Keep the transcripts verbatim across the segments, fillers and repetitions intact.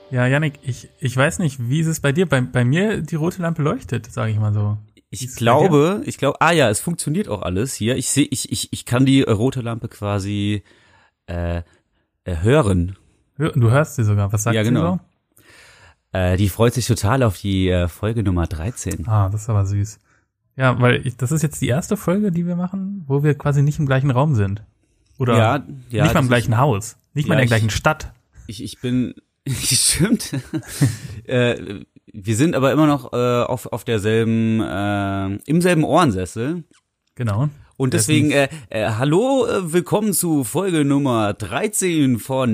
Ja, Yannick, ich, ich weiß nicht, wie ist es bei dir? Bei, bei mir, die rote Lampe leuchtet, sage ich mal so. Ich glaube, ich glaube, ah ja, es funktioniert auch alles hier. Ich sehe, ich, ich, ich kann die rote Lampe quasi äh, äh, hören. Du hörst sie sogar. Was sagt ja, genau. sie so? Äh, die freut sich total auf die äh, Folge Nummer dreizehn. Ah, das ist aber süß. Ja, weil ich, das ist jetzt die erste Folge, die wir machen, wo wir quasi nicht im gleichen Raum sind. Oder ja, ja, nicht mal im gleichen Haus. Nicht mal ja, in der ich, gleichen Stadt. Ich, ich bin, stimmt. äh, wir sind aber immer noch äh, auf, auf derselben, äh, im selben Ohrensessel. Genau. Und deswegen, äh, äh, hallo, äh, willkommen zu Folge Nummer dreizehn von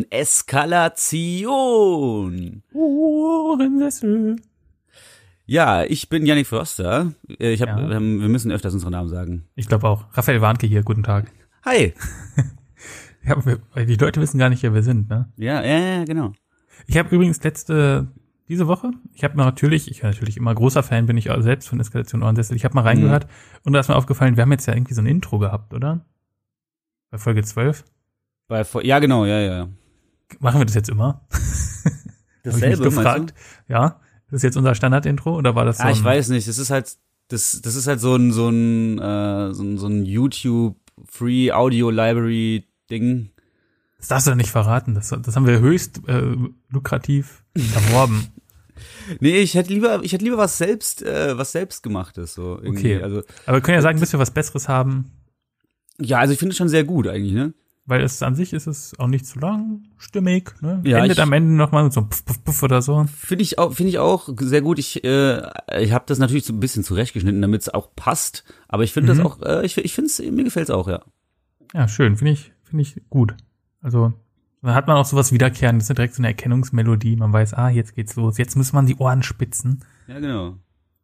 Eskalation. Ohrensessel. Ja, ich bin Yannick Förster. Ich hab, Ja. wir müssen öfters unsere Namen sagen. Ich glaube auch. Raphael Warnke hier, guten Tag. Hi. Ja, wir, die Leute wissen gar nicht, wer wir sind, ne? Ja, ja, ja, genau. Ich habe übrigens letzte, diese Woche, ich habe natürlich, ich natürlich immer großer Fan bin ich auch selbst von Eskalation Ohrensessel, ich habe mal reingehört mhm. und da ist mir aufgefallen, wir haben jetzt ja irgendwie so ein Intro gehabt, oder? Bei Folge zwölf? Bei, ja, genau, ja, ja. Machen wir das jetzt immer? Dasselbe, hab ich mich gefragt. Ja, das ist jetzt unser Standard-Intro oder war das so? Ah, ich weiß nicht, das ist halt, das, das ist halt so ein, so ein, äh, so ein, so ein YouTube Free Audio Library Ding. Das darfst du doch nicht verraten. Das, das haben wir höchst äh, lukrativ erworben. Nee, ich hätte lieber, ich hätte lieber was selbst, äh, was selbst gemachtes, so irgendwie. Okay. Also, aber wir können ja sagen, bis wir was Besseres haben. Ja, also ich finde es schon sehr gut eigentlich, ne? Weil es an sich ist es auch nicht zu lang, stimmig, ne? Ja, Endet ich, am Ende nochmal mit so einem Puff, Puff, Puff oder so. Finde ich auch, finde ich auch sehr gut. Ich, äh, ich habe das natürlich so ein bisschen zurechtgeschnitten, damit es auch passt. Aber ich finde mhm. das auch, äh, ich, ich finde es, mir gefällt es auch, ja. Ja, schön, finde ich, finde ich gut. Also, dann hat man auch sowas Wiederkehrendes, das ist direkt so eine Erkennungsmelodie. Man weiß, ah, jetzt geht's los. Jetzt muss man die Ohren spitzen. Ja, genau.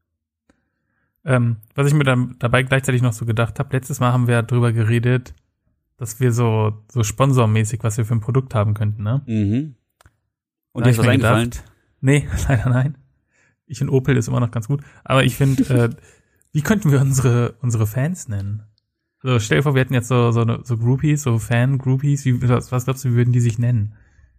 Ähm, was ich mir dann dabei gleichzeitig noch so gedacht habe, letztes Mal haben wir darüber geredet, dass wir so, so sponsormäßig, was wir für ein Produkt haben könnten, ne? Mhm. Und dir ist was eingefallen? Gedacht, nee, leider nein. Ich finde Opel ist immer noch ganz gut. Aber ich finde, äh, wie könnten wir unsere, unsere Fans nennen? So, stell dir vor, wir hätten jetzt so, so, so Groupies, so Fan-Groupies, wie, was, was glaubst du, wie würden die sich nennen?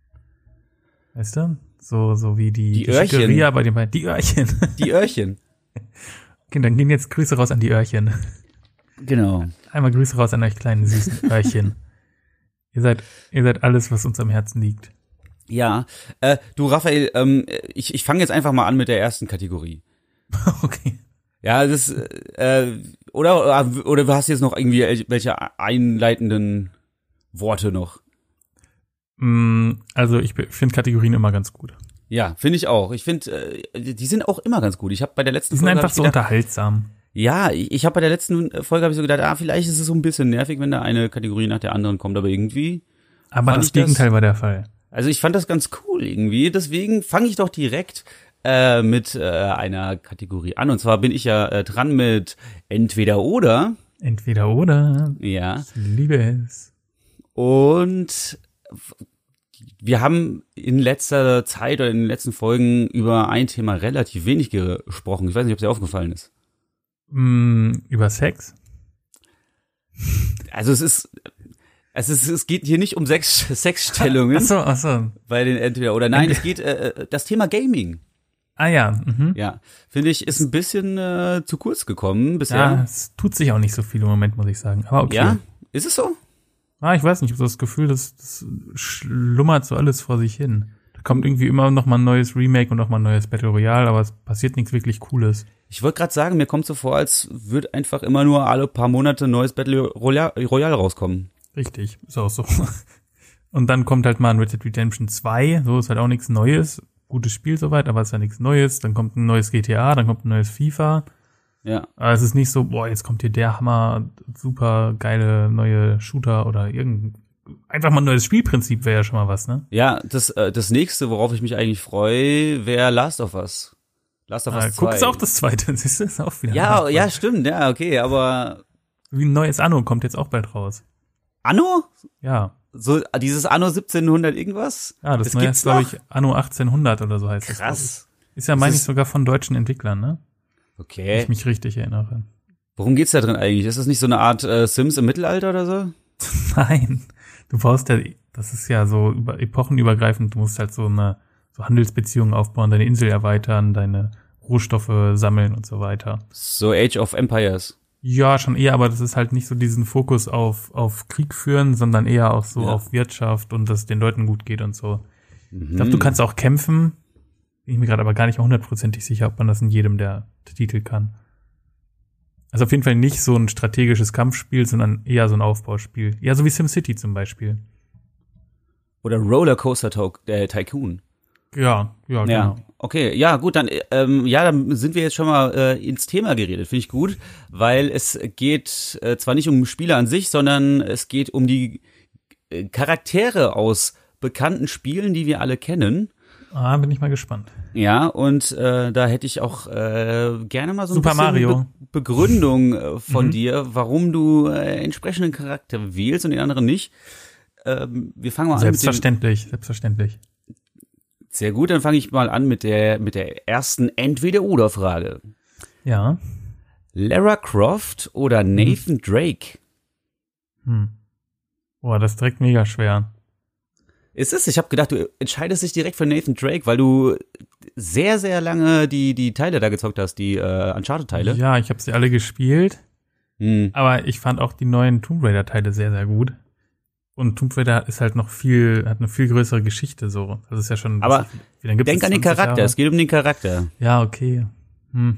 Weißt du? So, so wie die, die, die Öhrchen. Schickeria bei den beiden. Die Öhrchen. Die Öhrchen. Okay, dann gehen jetzt Grüße raus an die Öhrchen. Genau. Einmal Grüße raus an euch kleinen süßen Öhrchen. ihr seid, ihr seid alles, was uns am Herzen liegt. Ja, äh, du Raphael, ähm, ich, ich fange jetzt einfach mal an mit der ersten Kategorie. Okay. Ja, das, äh, oder, oder du hast jetzt noch irgendwie welche einleitenden Worte noch? Also ich finde Kategorien immer ganz gut. Ja, finde ich auch. Ich finde, äh, die sind auch immer ganz gut. Ich habe bei der letzten die sind Folge einfach so gedacht, unterhaltsam. Ja, ich, ich habe bei der letzten Folge habe ich so gedacht, ah, vielleicht ist es so ein bisschen nervig, wenn da eine Kategorie nach der anderen kommt, aber irgendwie. Aber das Gegenteil das, war der Fall. Also ich fand das ganz cool irgendwie. Deswegen fange ich doch direkt äh, mit äh, einer Kategorie an. Und zwar bin ich ja äh, dran mit Entweder oder. Entweder oder. Ja. Ich liebe es. Und wir haben in letzter Zeit oder in den letzten Folgen über ein Thema relativ wenig gesprochen. Ich weiß nicht, ob es dir aufgefallen ist. Mm, über Sex? Also es ist, es ist, es geht hier nicht um Sex, Sexstellungen. Ach so, ach so. Bei den Entweder oder. Nein, es geht äh, das Thema Gaming. Ah ja. Mhm. Ja, finde ich, ist ein bisschen äh, zu kurz gekommen bisher. Ja, es tut sich auch nicht so viel im Moment, muss ich sagen. Aber okay. Ja, ist es so? Ah, ich weiß nicht, ich habe so das Gefühl, das, das schlummert so alles vor sich hin. Da kommt irgendwie immer noch mal ein neues Remake und noch mal ein neues Battle Royale, aber es passiert nichts wirklich Cooles. Ich wollte gerade sagen, mir kommt so vor, als würde einfach immer nur alle paar Monate ein neues Battle Royale, Royale rauskommen. Richtig, ist auch so. Und dann kommt halt mal ein Red Dead Redemption zwei, so ist halt auch nichts Neues. Gutes Spiel soweit, aber es ist ja nichts Neues. Dann kommt ein neues G T A, dann kommt ein neues FIFA. Ja. Aber es ist nicht so, boah, jetzt kommt hier der Hammer, super geile neue Shooter oder irgendein, einfach mal ein neues Spielprinzip wäre ja schon mal was, ne? Ja, das, äh, das nächste, worauf ich mich eigentlich freue, wäre Last of Us. Last of Us ah, zwei. Guck, ist auch das zweite, siehst du, ist auch wieder. Ja, ja, stimmt, ja, okay, aber. Wie ein neues Anno kommt jetzt auch bald raus. Anno? Ja. So, dieses Anno siebzehnhundert irgendwas? Ja, das, das neue ist, glaube ich, Anno achtzehnhundert oder so heißt es. Krass. Ist ja, meine ich, sogar von deutschen Entwicklern, ne? Okay. Wenn ich mich richtig erinnere. Worum geht's da drin eigentlich? Ist das nicht so eine Art äh, Sims im Mittelalter oder so? Nein. Du brauchst ja, das ist ja so über, epochenübergreifend, du musst halt so eine, so Handelsbeziehungen aufbauen, deine Insel erweitern, deine Rohstoffe sammeln und so weiter. So Age of Empires. Ja, schon eher, aber das ist halt nicht so diesen Fokus auf, auf Krieg führen, sondern eher auch so Ja. auf Wirtschaft und dass es den Leuten gut geht und so. Mhm. Ich glaube, du kannst auch kämpfen. Bin ich mir gerade aber gar nicht hundertprozentig sicher, ob man das in jedem der Titel kann. Also auf jeden Fall nicht so ein strategisches Kampfspiel, sondern eher so ein Aufbauspiel. Ja, so wie SimCity zum Beispiel. Oder Rollercoaster Ty- äh, Tycoon. Ja, ja, Ja, genau. okay, ja gut, dann ähm, ja, dann sind wir jetzt schon mal äh, ins Thema geredet, finde ich gut, weil es geht äh, zwar nicht um Spiele an sich, sondern es geht um die äh, Charaktere aus bekannten Spielen, die wir alle kennen. Ah, bin ich mal gespannt. Ja, und äh, da hätte ich auch äh, gerne mal so ein Super bisschen Mario. Be- Begründung äh, von Mhm. dir, warum du äh, entsprechenden Charakter wählst und den anderen nicht. Ähm, wir fangen mal an mit dem Selbstverständlich, selbstverständlich. Sehr gut, dann fange ich mal an mit der mit der ersten Entweder-oder-Frage. Ja. Lara Croft oder Nathan Drake? Hm. Boah, das ist direkt mega schwer. Ist es? Ich habe gedacht, du entscheidest dich direkt für Nathan Drake, weil du sehr, sehr lange die die Teile da gezockt hast, die äh, Uncharted-Teile. Ja, ich habe sie alle gespielt, Hm. aber ich fand auch die neuen Tomb Raider-Teile sehr, sehr gut. Und Tomb Raider ist halt noch viel, hat eine viel größere Geschichte so. Das ist ja schon. Aber wie lange gibt's Denk das? an den zwanzig Charakter, Jahre? es geht um den Charakter. Ja, okay. Hm.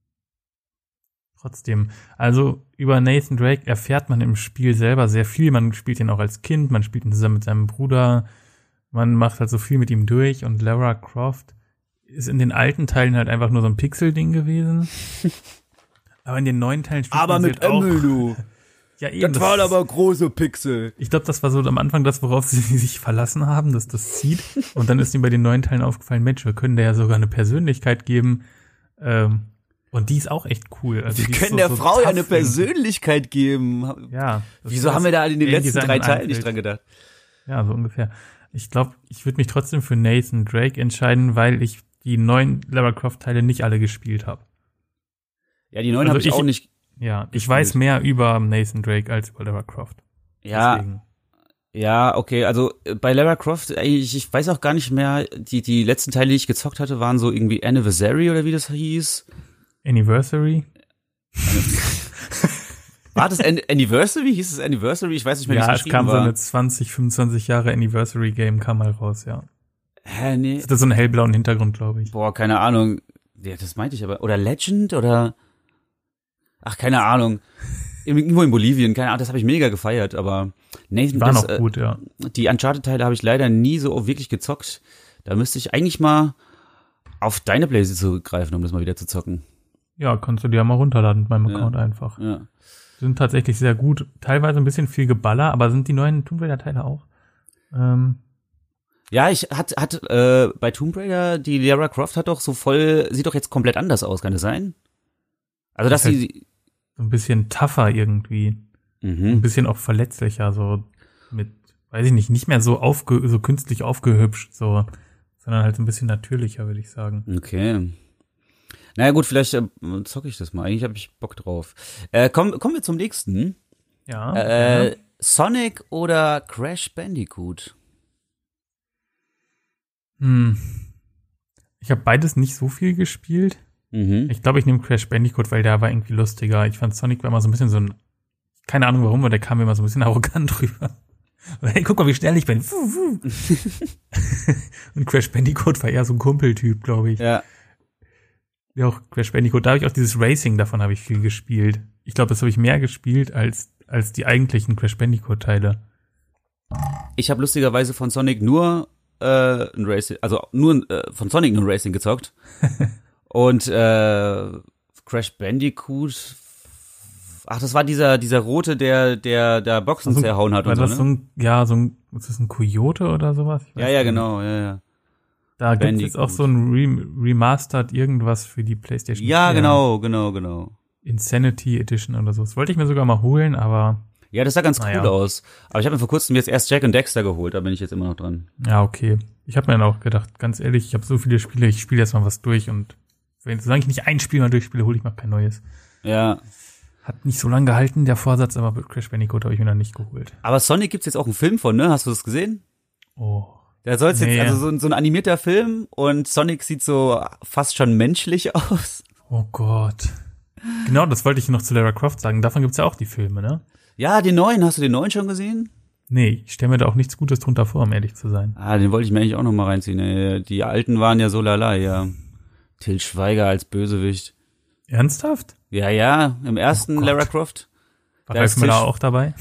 Trotzdem. Also über Nathan Drake erfährt man im Spiel selber sehr viel. Man spielt ihn auch als Kind, man spielt ihn zusammen mit seinem Bruder. Man macht halt so viel mit ihm durch. Und Lara Croft ist in den alten Teilen halt einfach nur so ein Pixel-Ding gewesen. Aber in den neuen Teilen spielt man sie halt auch. du. Ja, eben. große Pixel. Ich glaube, das war so am Anfang das, worauf sie sich verlassen haben, dass das zieht. Und dann ist ihm bei den neuen Teilen aufgefallen, Mensch, wir können der ja sogar eine Persönlichkeit geben. Ähm, und die ist auch echt cool. Also Wir die ist können so, der so Frau ja eine tough irgendwie. Persönlichkeit geben. Ja. das Wieso ist haben wir da in den Game letzten Design drei und Teilen nicht einfällt. dran gedacht? Ja, so ungefähr. Ich glaube, ich würde mich trotzdem für Nathan Drake entscheiden, weil ich die neuen Lara Croft Teile nicht alle gespielt habe. Ja, die neuen Also habe ich, ich- auch nicht. Ja, ich Gespielt. weiß mehr über Nathan Drake als über Lara Croft. Ja, Deswegen. ja, okay. Also äh, bei Lara Croft, ey, ich, ich weiß auch gar nicht mehr. Die die letzten Teile, die ich gezockt hatte, waren so irgendwie Anniversary oder wie das hieß. Anniversary? War das An- Anniversary? Hieß es Anniversary? Ich weiß nicht mehr, wie Ja, es es geschrieben kam so war. eine zwanzig, fünfundzwanzig Jahre Anniversary Game kam mal raus, ja. Hä, nee. Das ist so einen hellblauen Hintergrund, glaube ich. Boah, keine Ahnung. Ja, das meinte ich aber. Oder Legend oder. Ach, keine Ahnung. Irgendwo in Bolivien, keine Ahnung, das habe ich mega gefeiert, aber Nathan, Die waren das, auch äh, gut, ja. die Uncharted-Teile habe ich leider nie so wirklich gezockt. Da müsste ich eigentlich mal auf deine Playstation zurückgreifen, um das mal wieder zu zocken. Ja, kannst du dir ja mal runterladen mit meinem Ja. Account einfach. Ja. Sind tatsächlich sehr gut. Teilweise ein bisschen viel Geballer, aber sind die neuen Tomb Raider Teile auch? Ähm, Ja, ich hat hat äh, bei Tomb Raider, die Lara Croft hat doch so voll, sieht doch jetzt komplett anders aus, kann das sein? Also dass Das ist sie so ein bisschen tougher irgendwie. Ein mhm. bisschen auch verletzlicher, so mit, weiß ich nicht, nicht mehr so aufge, so künstlich aufgehübscht, so, sondern halt so ein bisschen natürlicher, würde ich sagen. Okay. Naja gut, vielleicht äh, zocke ich das mal. Eigentlich habe ich Bock drauf. Äh, komm, kommen wir zum nächsten. Ja. Äh, ja. Sonic oder Crash Bandicoot? Hm. Ich habe beides nicht so viel gespielt. Mhm. Ich glaube, ich nehme Crash Bandicoot, weil der war irgendwie lustiger. Ich fand Sonic war immer so ein bisschen so ein, keine Ahnung warum, aber der kam mir immer so ein bisschen arrogant rüber. Hey, guck mal, wie schnell ich bin. Und Crash Bandicoot war eher so ein Kumpeltyp, glaube ich. Ja. Ja, auch Crash Bandicoot, da habe ich auch dieses Racing, davon habe ich viel gespielt. Ich glaube, das habe ich mehr gespielt als, als die eigentlichen Crash Bandicoot-Teile. Ich habe lustigerweise von Sonic nur äh, ein Racing, also nur äh, von Sonic nur Racing gezockt. Und äh, Crash Bandicoot, ach, das war dieser dieser rote, der der der Boxen Also, zerhauen hat War und das so, so ne? ein, ja, so ein, ist das ein Coyote oder sowas? Ich weiß Ja, ja, nicht. genau, ja, ja. Da gibt es jetzt auch Bandicoot. so ein Re Remastered irgendwas für die PlayStation Ja, vier. genau, genau, genau. Insanity Edition oder so. Das wollte ich mir sogar mal holen, aber Ja, das sah ganz Naja. cool aus. Aber ich habe mir vor kurzem jetzt erst Jack und Dexter geholt, da bin ich jetzt immer noch dran. ja, okay. Ich habe mir dann auch gedacht, ganz ehrlich, ich habe so viele Spiele, ich spiele jetzt mal was durch und wenn, solange ich nicht ein Spiel mal durchspiele, hole ich mal kein neues. Ja. Hat nicht so lange gehalten, der Vorsatz, aber Crash Bandicoot habe ich mir dann nicht geholt. Aber Sonic gibt's jetzt auch einen Film von, ne? Hast du das gesehen? Oh, Da soll's Nee. jetzt, also so, ein- so ein animierter Film und Sonic sieht so fast schon menschlich aus. Oh Gott. Genau, das wollte ich noch zu Lara Croft sagen. Davon gibt's ja auch die Filme, ne? Ja, den neuen, hast du den neuen schon gesehen? Nee, ich stelle mir da auch nichts Gutes drunter vor, um ehrlich zu sein. Ah, den wollte ich mir eigentlich auch noch mal reinziehen. ey. Die alten waren ja so lala, ja. Til Schweiger als Bösewicht. Ernsthaft? Ja, ja, im ersten Oh Gott. Lara Croft. War Da Ralf ist Müller Til- auch dabei?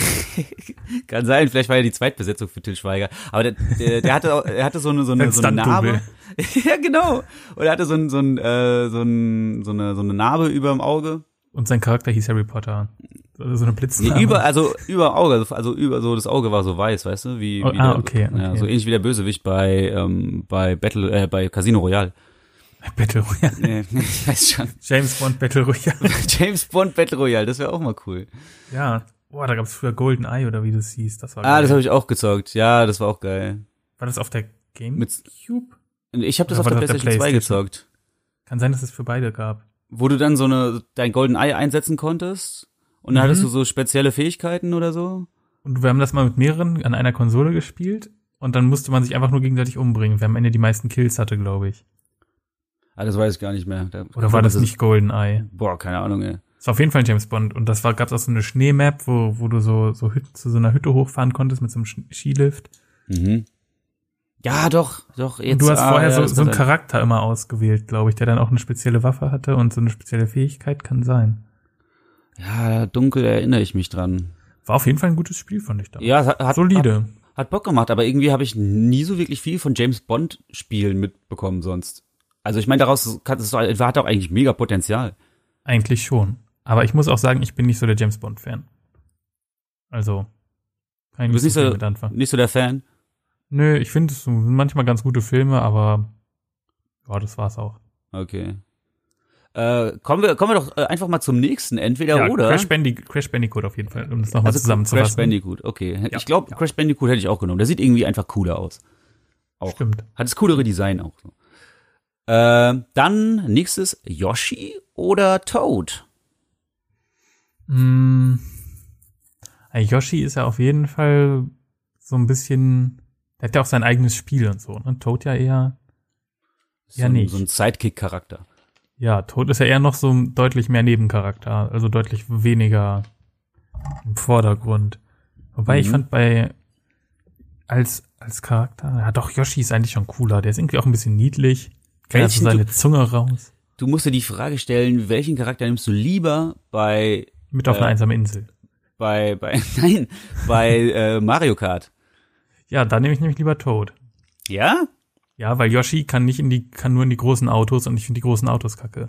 Kann sein, vielleicht war ja die Zweitbesetzung für Til Schweiger. Aber der, der, der hatte, auch- er hatte so eine, so eine, Ein so eine Stunt-Double. Narbe. Ja, genau. Und er hatte so, ein, so, ein, äh, so, ein, so, eine, so eine Narbe über dem Auge. Und sein Charakter hieß Harry Potter. Also so eine Nee, Blitznarbe. über, also über dem Auge, also über so das Auge war so weiß, weißt du, wie, Oh, wie ah, der, okay, Ja, okay. so ähnlich wie der Bösewicht bei ähm, bei Battle äh, bei Casino Royale. Battle Royale. Nee, ich weiß schon. James Bond Battle Royale. James Bond Battle Royale, das wäre auch mal cool. Ja. Boah, da gab's früher Golden Eye oder wie das hieß. Das war Ah, geil. das habe ich auch gezockt. Ja, das war auch geil. War das auf der Gamecube? Mit- Ich habe das Oder auf der war das auf der PlayStation zwei PlayStation? gezockt, Kann sein, dass es für beide gab. wo du dann so eine dein Golden Eye einsetzen konntest und dann Mhm. hattest du so spezielle Fähigkeiten oder so. Und wir haben das mal mit mehreren an einer Konsole gespielt. Und dann musste man sich einfach nur gegenseitig umbringen, wer am Ende die meisten Kills hatte, glaube ich. Ah, das weiß ich gar nicht mehr. Da, Oder war das nicht Golden Eye? Boah, keine Ahnung, ey. Es war auf jeden Fall James Bond. Und das war, gab's auch so eine Schneemap, wo, wo du so, so Hüt, zu so einer Hütte hochfahren konntest mit so einem Sch- Skilift. Mhm. Ja, doch, doch. Jetzt, Und du hast ah, vorher ja, so, das so einen kann sein. Charakter immer ausgewählt, glaube ich, der dann auch eine spezielle Waffe hatte und so eine spezielle Fähigkeit, kann sein. Ja, dunkel erinnere ich mich dran. War auf jeden Fall ein gutes Spiel, fand ich da. Ja, es hat, hat, Solide. Hat, hat Bock gemacht, aber irgendwie habe ich nie so wirklich viel von James Bond Spielen mitbekommen sonst. Also ich meine, daraus kann, das hat auch eigentlich mega Potenzial. Eigentlich schon. Aber ich muss auch sagen, ich bin nicht so der James Bond-Fan. Also, kann ich Du bist nicht so nicht viel so, mit anfangen. nicht so der Fan? Nö, ich finde, es sind manchmal ganz gute Filme, aber ja, das war's auch. Okay. Äh, kommen wir, kommen wir doch äh, einfach mal zum nächsten, entweder Ja, oder. Crash, Bandic Crash Bandicoot auf jeden Fall, um das nochmal Also zusammenzufassen. Crash Bandicoot, okay. Ja, Ich glaube, ja. Crash Bandicoot hätte ich auch genommen. Der sieht irgendwie einfach cooler aus. Auch. Stimmt. Hat das coolere Design auch so. Äh, dann nächstes Yoshi oder Toad? Mm, Yoshi ist ja auf jeden Fall so ein bisschen, der hat ja auch sein eigenes Spiel und so, ne? Toad ja eher, So, Ja, ein- nicht. so ein Sidekick-Charakter. ja, Toad ist ja eher noch so ein deutlich mehr Nebencharakter, also deutlich weniger im Vordergrund. Wobei ich Mhm. fand bei, als, als Charakter, ja doch, Yoshi ist eigentlich schon cooler, der ist irgendwie auch ein bisschen niedlich, der hat so Welchen seine Zunge raus, Du musst dir die Frage stellen, welchen Charakter nimmst du lieber bei, mit auf Äh, einer einsamen Insel. bei, bei, nein, bei äh, Mario Kart? Ja, da nehme ich nämlich lieber Toad. Ja? Ja, weil Yoshi kann nicht in die, kann nur in die großen Autos und ich finde die großen Autos kacke.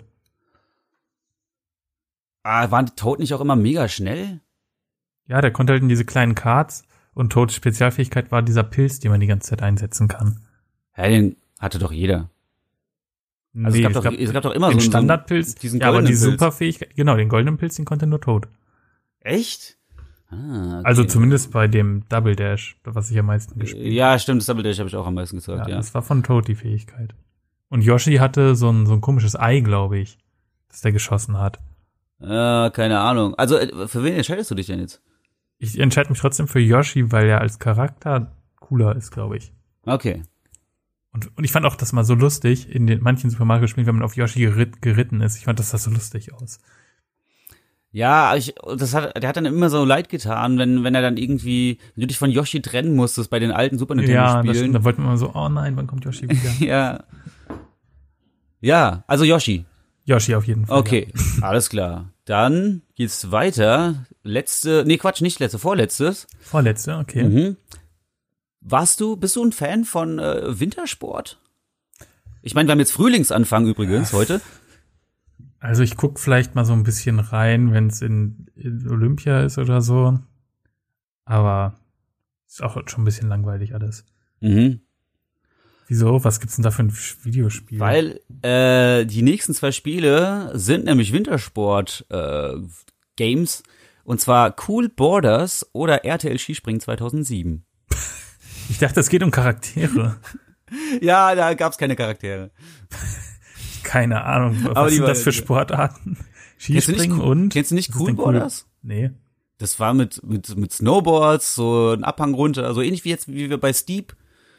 Ah, waren die Toad nicht auch immer mega schnell? Ja, der konnte halt in diese kleinen Karts und Toads Spezialfähigkeit war dieser Pilz, den man die ganze Zeit einsetzen kann. Ja, den hatte doch jeder. Also Nee, es, gab doch, es gab doch immer den so einen Standardpilz, diesen ja, aber die goldenen Pilz. Superfähigkeit, genau, den goldenen Pilz, den konnte nur Toad. Echt? Ah, okay. Also zumindest bei dem Double Dash, was ich am meisten gespielt habe. Ja, stimmt, das Double Dash habe ich auch am meisten gesagt, Ja, ja. das war von Toad die Fähigkeit. Und Yoshi hatte so ein, so ein komisches Ei, glaube ich, das der geschossen hat. Äh, keine Ahnung. Also, äh, für wen entscheidest du dich denn jetzt? Ich entscheide mich trotzdem für Yoshi, weil er als Charakter cooler ist, glaube ich. Okay. Und, und ich fand auch das mal so lustig in den manchen Super Mario Spielen, wenn man auf Yoshi geritt, geritten ist. Ich fand das sah so lustig aus. Ja, ich, das hat, der hat dann immer so leid getan, wenn, wenn er dann irgendwie, wenn du dich von Yoshi trennen musstest bei den alten Super Ja, das stimmt. Nintendo-Spielen. Da wollten wir immer so, oh nein, wann kommt Yoshi wieder? Ja. Ja, also Yoshi. Yoshi auf jeden Fall. Okay, alles klar. Dann geht's weiter. Letzte, nee, Quatsch, nicht letzte, vorletztes. Ja. Vorletzte, okay. Mhm. Warst du, bist du ein Fan von äh, Wintersport? Ich meine, wir haben jetzt Frühlingsanfang übrigens heute. Also ich guck vielleicht mal so ein bisschen rein, wenn es in, in Olympia ist oder so. Aber ist auch schon ein bisschen langweilig alles. Mhm. Wieso? Was gibt's denn da für ein Videospiel? Weil äh, die nächsten zwei Spiele sind nämlich Wintersport äh, Games. Und zwar Cool Borders oder R T L Skispringen zweitausendsieben. Ich dachte, es geht um Charaktere. Ja, da gab's keine Charaktere. Keine Ahnung. Was Aber die sind war- das für Sportarten? Kennst du nicht Skispringen Cool- und? Kennst du nicht Was ist Cool denn Borders? Nee. Das war mit, mit, mit Snowboards, so ein Abhang runter, so ähnlich wie jetzt, wie wir bei Steep.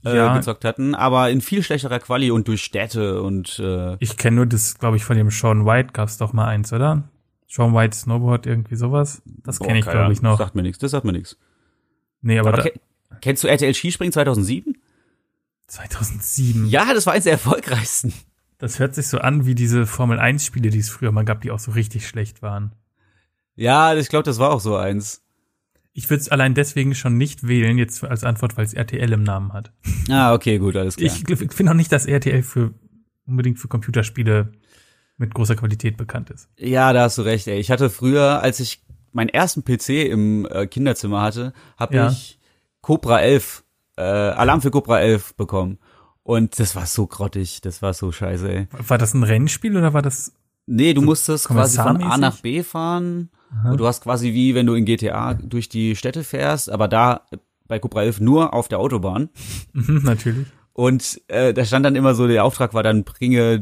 äh, Ja. gezockt hatten, aber in viel schlechterer Quali und durch Städte und äh, Ich kenne nur das, glaube ich, von dem Sean White gab's doch mal eins, oder? Sean White Snowboard, irgendwie sowas. Das kenne ich, glaube ich, noch. Das sagt mir nichts, das sagt mir nichts. Nee, aber, Aber da, ke- kennst du R T L Skispringen zweitausendsieben? zweitausendsieben. Ja, das war eins der erfolgreichsten. Das hört sich so an wie diese Formel eins Spiele, die es früher mal gab, die auch so richtig schlecht waren. Ja, ich glaube, das war auch so eins. Ich würde es allein deswegen schon nicht wählen, jetzt als Antwort, weil es R T L im Namen hat. Ah, okay, gut, alles klar. Ich, ich finde auch nicht, dass R T L für unbedingt für Computerspiele mit großer Qualität bekannt ist. Ja, da hast du recht, ey. Ich hatte früher, als ich meinen ersten P C im äh, Kinderzimmer hatte, habe Ja. ich Cobra elf, äh, Alarm für Cobra elf bekommen. Und das war so grottig, das war so scheiße, ey. War das ein Rennspiel oder war das? Nee, du musstest quasi von A kommissarmäßig? nach B fahren. Und du hast quasi wie, wenn du in G T A durch die Städte fährst, aber da bei Cobra elf nur auf der Autobahn. Mhm, natürlich. Und äh, da stand dann immer so, der Auftrag war dann, bringe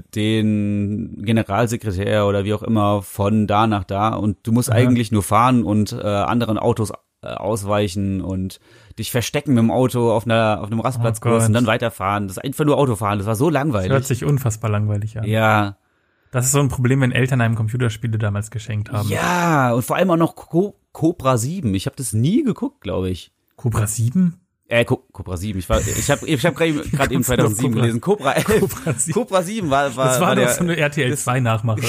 den Generalsekretär oder wie auch immer von da nach da. Und du musst Aha. eigentlich nur fahren und äh, anderen Autos äh, ausweichen und dich verstecken mit dem Auto auf einer auf einem Rastplatzkurs Gott. und dann weiterfahren. Das ist einfach nur Autofahren. Das war so Das hört langweilig. sich unfassbar langweilig an. Ja, Das ist so ein Problem, wenn Eltern einem Computerspiele damals geschenkt haben. ja, und vor allem auch noch Co Cobra sieben. Ich habe das nie geguckt, glaube ich. Cobra sieben? Äh, Co Cobra sieben. Ich war, ich habe, ich habe gerade eben Kommst du zweitausendsieben auf Cobra? gelesen. Cobra elf. Cobra sieben. Cobra sieben war, war, Das war, war doch der. so eine R T L zwei Nachmache.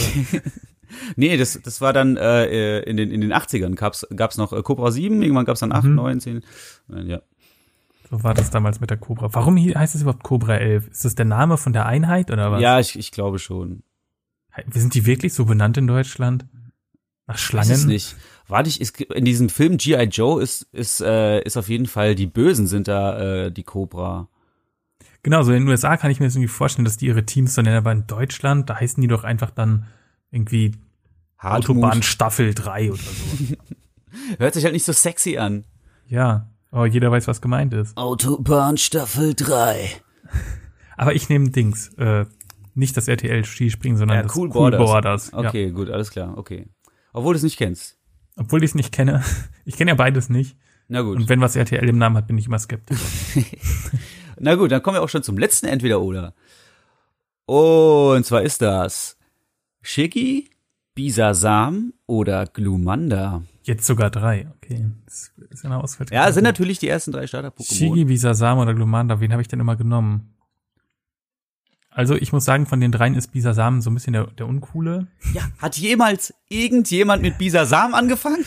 Nee, das, das war dann äh, in den in den achtzigern gab's gab's noch äh, Cobra sieben. Irgendwann gab's dann acht, Mhm. neun, zehn. Äh, ja. So war das damals mit der Cobra. Warum hi- heißt es überhaupt Cobra elf? Ist das der Name von der Einheit oder was? Ja, ich, ich glaube schon. Sind die wirklich so benannt in Deutschland? Nach Weiß es Schlangen? nicht. Warte ich, ist, in diesem Film G I. Joe ist ist äh, ist auf jeden Fall die Bösen sind da äh, die Cobra. Genau, so in den U S A kann ich mir das irgendwie vorstellen, dass die ihre Teams so nennen, aber in Deutschland, da heißen die doch einfach dann irgendwie Hartmut. Autobahn Staffel drei oder so. Hört sich halt nicht so sexy an. Ja, aber jeder weiß, was gemeint ist. Autobahn Staffel drei. Aber ich nehme Dings, äh, nicht das R T L-Skispringen, sondern Ja, das Cool Cool Borders. Borders. Ja. Okay, gut, alles klar, okay. Obwohl du es nicht kennst. Obwohl ich es nicht kenne. Ich kenne ja beides nicht. Na gut. Und wenn was R T L im Namen hat, bin ich immer skeptisch. Na gut, dann kommen wir auch schon zum letzten Entweder-Oder. Und zwar ist das Shiggy, Bisasam oder Glumanda. Jetzt sogar drei. Okay, das ist eine Auswahl. Ja, sind natürlich die ersten drei Starter-Pokémon. Shigi, Bisasam oder Glumanda, wen habe ich denn immer genommen? Also ich muss sagen, von den dreien ist Bisasam so ein bisschen der, der Uncoole. Ja, hat jemals irgendjemand mit Bisasam angefangen?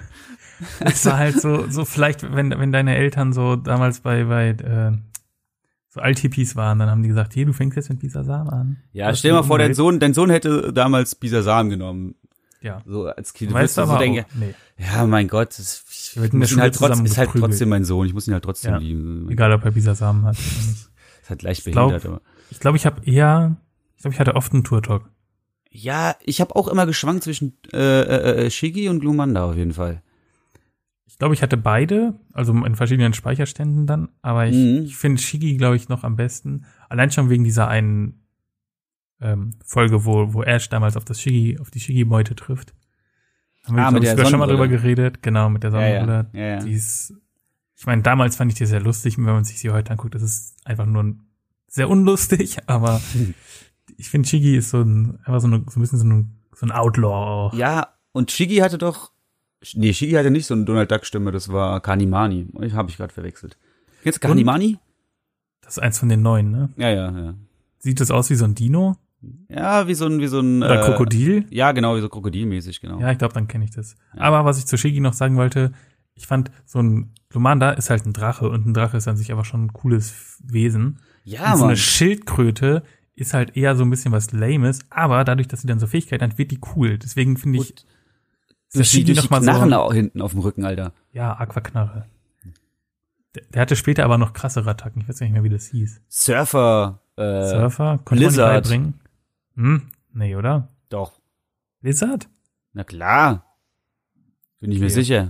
Es war halt so, so vielleicht, wenn, wenn deine Eltern so damals bei, bei äh, so Altipis waren, dann haben die gesagt, hier, du fängst jetzt mit Bisasam an. Ja, Das stell dir mal ist vor, dein Umwelt. Sohn, dein Sohn hätte damals Bisasam genommen. Ja. So als Kind. Du Weißt wirst du du so aber denken, auch, nee. ja, mein Gott, das, ich Wir werden in muss der ihn halt Schule trotzdem, zusammen ist halt geprügelt. trotzdem mein Sohn, ich muss ihn halt trotzdem Ja. lieben. Egal, ob er Bisasam hat oder nicht. Ist halt leicht Ich glaub- behindert, aber. Ich glaube, ich habe eher, ich glaube, ich hatte oft einen Turtok. Ja, ich habe auch immer geschwankt zwischen äh, äh, äh, Shiggy und Glumanda auf jeden Fall. Ich glaube, ich hatte beide, also in verschiedenen Speicherständen dann, aber ich, Mhm. ich finde Shigi, glaube ich, noch am besten. Allein schon wegen dieser einen ähm, Folge, wo, wo Ash damals auf das Shigi, auf die Shigi-Beute trifft. Haben wir, Ah, glaub mit ich, der sogar schon mal drüber Sonnenbrille. geredet. Genau, mit der Ja, ja. Sonnenbrille. Ja, ja. Die ist, ich meine, damals fand ich die sehr lustig, und wenn man sich sie heute anguckt, das ist einfach nur ein, sehr unlustig, aber ich finde, Shigi ist so ein, einfach so, eine, so ein bisschen so ein, so ein Outlaw auch. Ja, und Shiggy hatte doch, nee, Shiggy hatte nicht so eine Donald Duck Stimme, das war Kanimani. Ich habe ich gerade verwechselt. Kennst du Kanimani? Das ist eins von den neuen, ne? Ja, ja, ja. Sieht das aus wie so ein Dino? Ja, wie so ein, wie so ein. Oder äh, Krokodil? Ja, genau, wie so krokodilmäßig, genau. Ja, ich glaube, dann kenne ich das. Ja. Aber was ich zu Shigi noch sagen wollte, ich fand, so ein Glumanda ist halt ein Drache und ein Drache ist an sich aber schon ein cooles Wesen. Ja, und so eine Mann. Schildkröte ist halt eher so ein bisschen was Lames, aber dadurch, dass sie dann so Fähigkeiten hat, wird die cool. Deswegen finde ich, Und ist durch die, durch die noch mal Knarren so, auch hinten auf dem Rücken, Alter. ja, Aquaknarre. Der, der hatte später aber noch krassere Attacken. Ich weiß nicht mehr, wie das hieß. Surfer, äh, Surfer? Konnte man die Blizzard. beibringen? Hm? Nee, oder? Doch. Blizzard? Na klar. Bin ich mir Okay. sicher.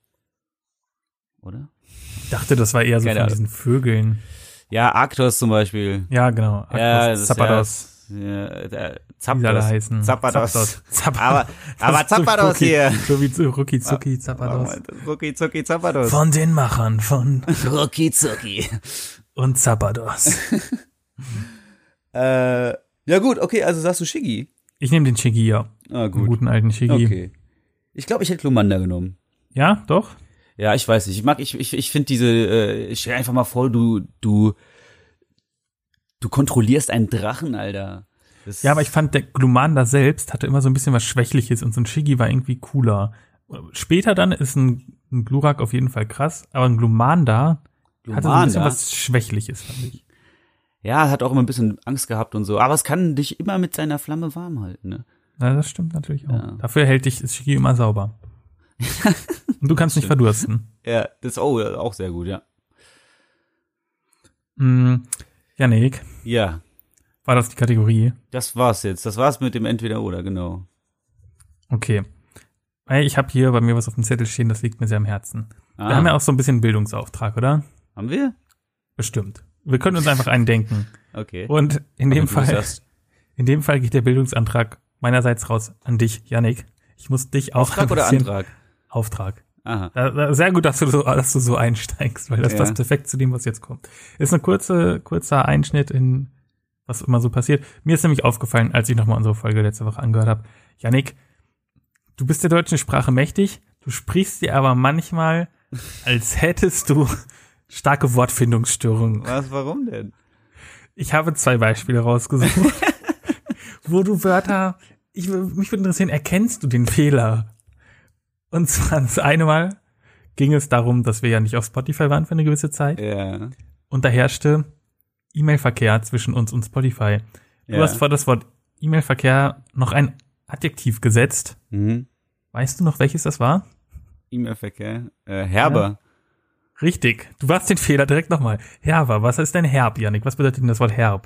Oder? Ich dachte, das war eher so Keine von Ahnung. diesen Vögeln. Ja, Arktos zum Beispiel. Ja, genau. Ja, Arctos, das Zapdos. Ja, der Wie sie alle Zapdos. heißen. Zapdos. Zapdos. Aber, aber Das ist so Zapdos Rucki- hier. So wie so Rucki Zucki Zapdos. Rucki Zucki Zapdos. Von den Machern von. Rucki Zucki. und Zappados. äh, ja gut, okay, also sagst du Shiggy? Ich nehme den Shiggy, ja. Ah, gut. Den guten alten Shiggy. Okay. Ich glaube, ich hätte Glumanda genommen. Ja, doch? Ja, ich weiß nicht. Ich mag, ich, ich, ich finde diese, äh, stell dir einfach mal vor, du, du, du kontrollierst einen Drachen, Alter. Das Ja, aber ich fand, der Glumanda selbst hatte immer so ein bisschen was Schwächliches und so ein Shiggy war irgendwie cooler. Später dann ist ein, ein Glurak auf jeden Fall krass, aber ein Glumanda, hatte so ein bisschen was Schwächliches, fand ich. Ja, hat auch immer ein bisschen Angst gehabt und so. Aber es kann dich immer mit seiner Flamme warm halten, ne? Ja, das stimmt natürlich auch. Ja. Dafür hält dich das Shiggy immer sauber. Und du kannst nicht verdursten. Ja, das ist oh, auch sehr gut, ja. Mm, Yannick, Ja, war das die Kategorie? das war's jetzt. Das war's mit dem Entweder-Oder, genau. Okay. Weil ich habe hier bei mir was auf dem Zettel stehen, das liegt mir sehr am Herzen. Ah. Wir haben ja auch so ein bisschen Bildungsauftrag, oder? Haben wir? Bestimmt. Wir können uns einfach einen denken. Okay. Und in dem Aber du Fall, sagst- in dem Fall geht der Bildungsantrag meinerseits raus an dich, Yannick. Ich muss dich auch Auftrag ein oder bisschen Antrag? Auftrag. Aha. Da- da- Sehr gut, dass du so, dass du so einsteigst, weil das Ja. passt perfekt zu dem, was jetzt kommt. Ist ein kurze, kurzer Einschnitt in was immer so passiert. Mir ist nämlich aufgefallen, als ich nochmal unsere Folge letzte Woche angehört habe, Yannick, du bist der deutschen Sprache mächtig, du sprichst dir aber manchmal, als hättest du starke Wortfindungsstörungen. Was, warum denn? Ich habe zwei Beispiele rausgesucht, wo du Wörter, ich, mich würde interessieren, erkennst du den Fehler? Und zwar das eine Mal ging es darum, dass wir ja nicht auf Spotify waren für eine gewisse Zeit Ja. und da herrschte E-Mail-Verkehr zwischen uns und Spotify. Du Ja. hast vor das Wort E-Mail-Verkehr noch ein Adjektiv gesetzt. Mhm. Weißt du noch, welches das war? E-Mail-Verkehr. Äh, Herber. Richtig. Du warst den Fehler direkt nochmal. Herber, was ist denn Herb, Yannick? Was bedeutet denn das Wort Herb?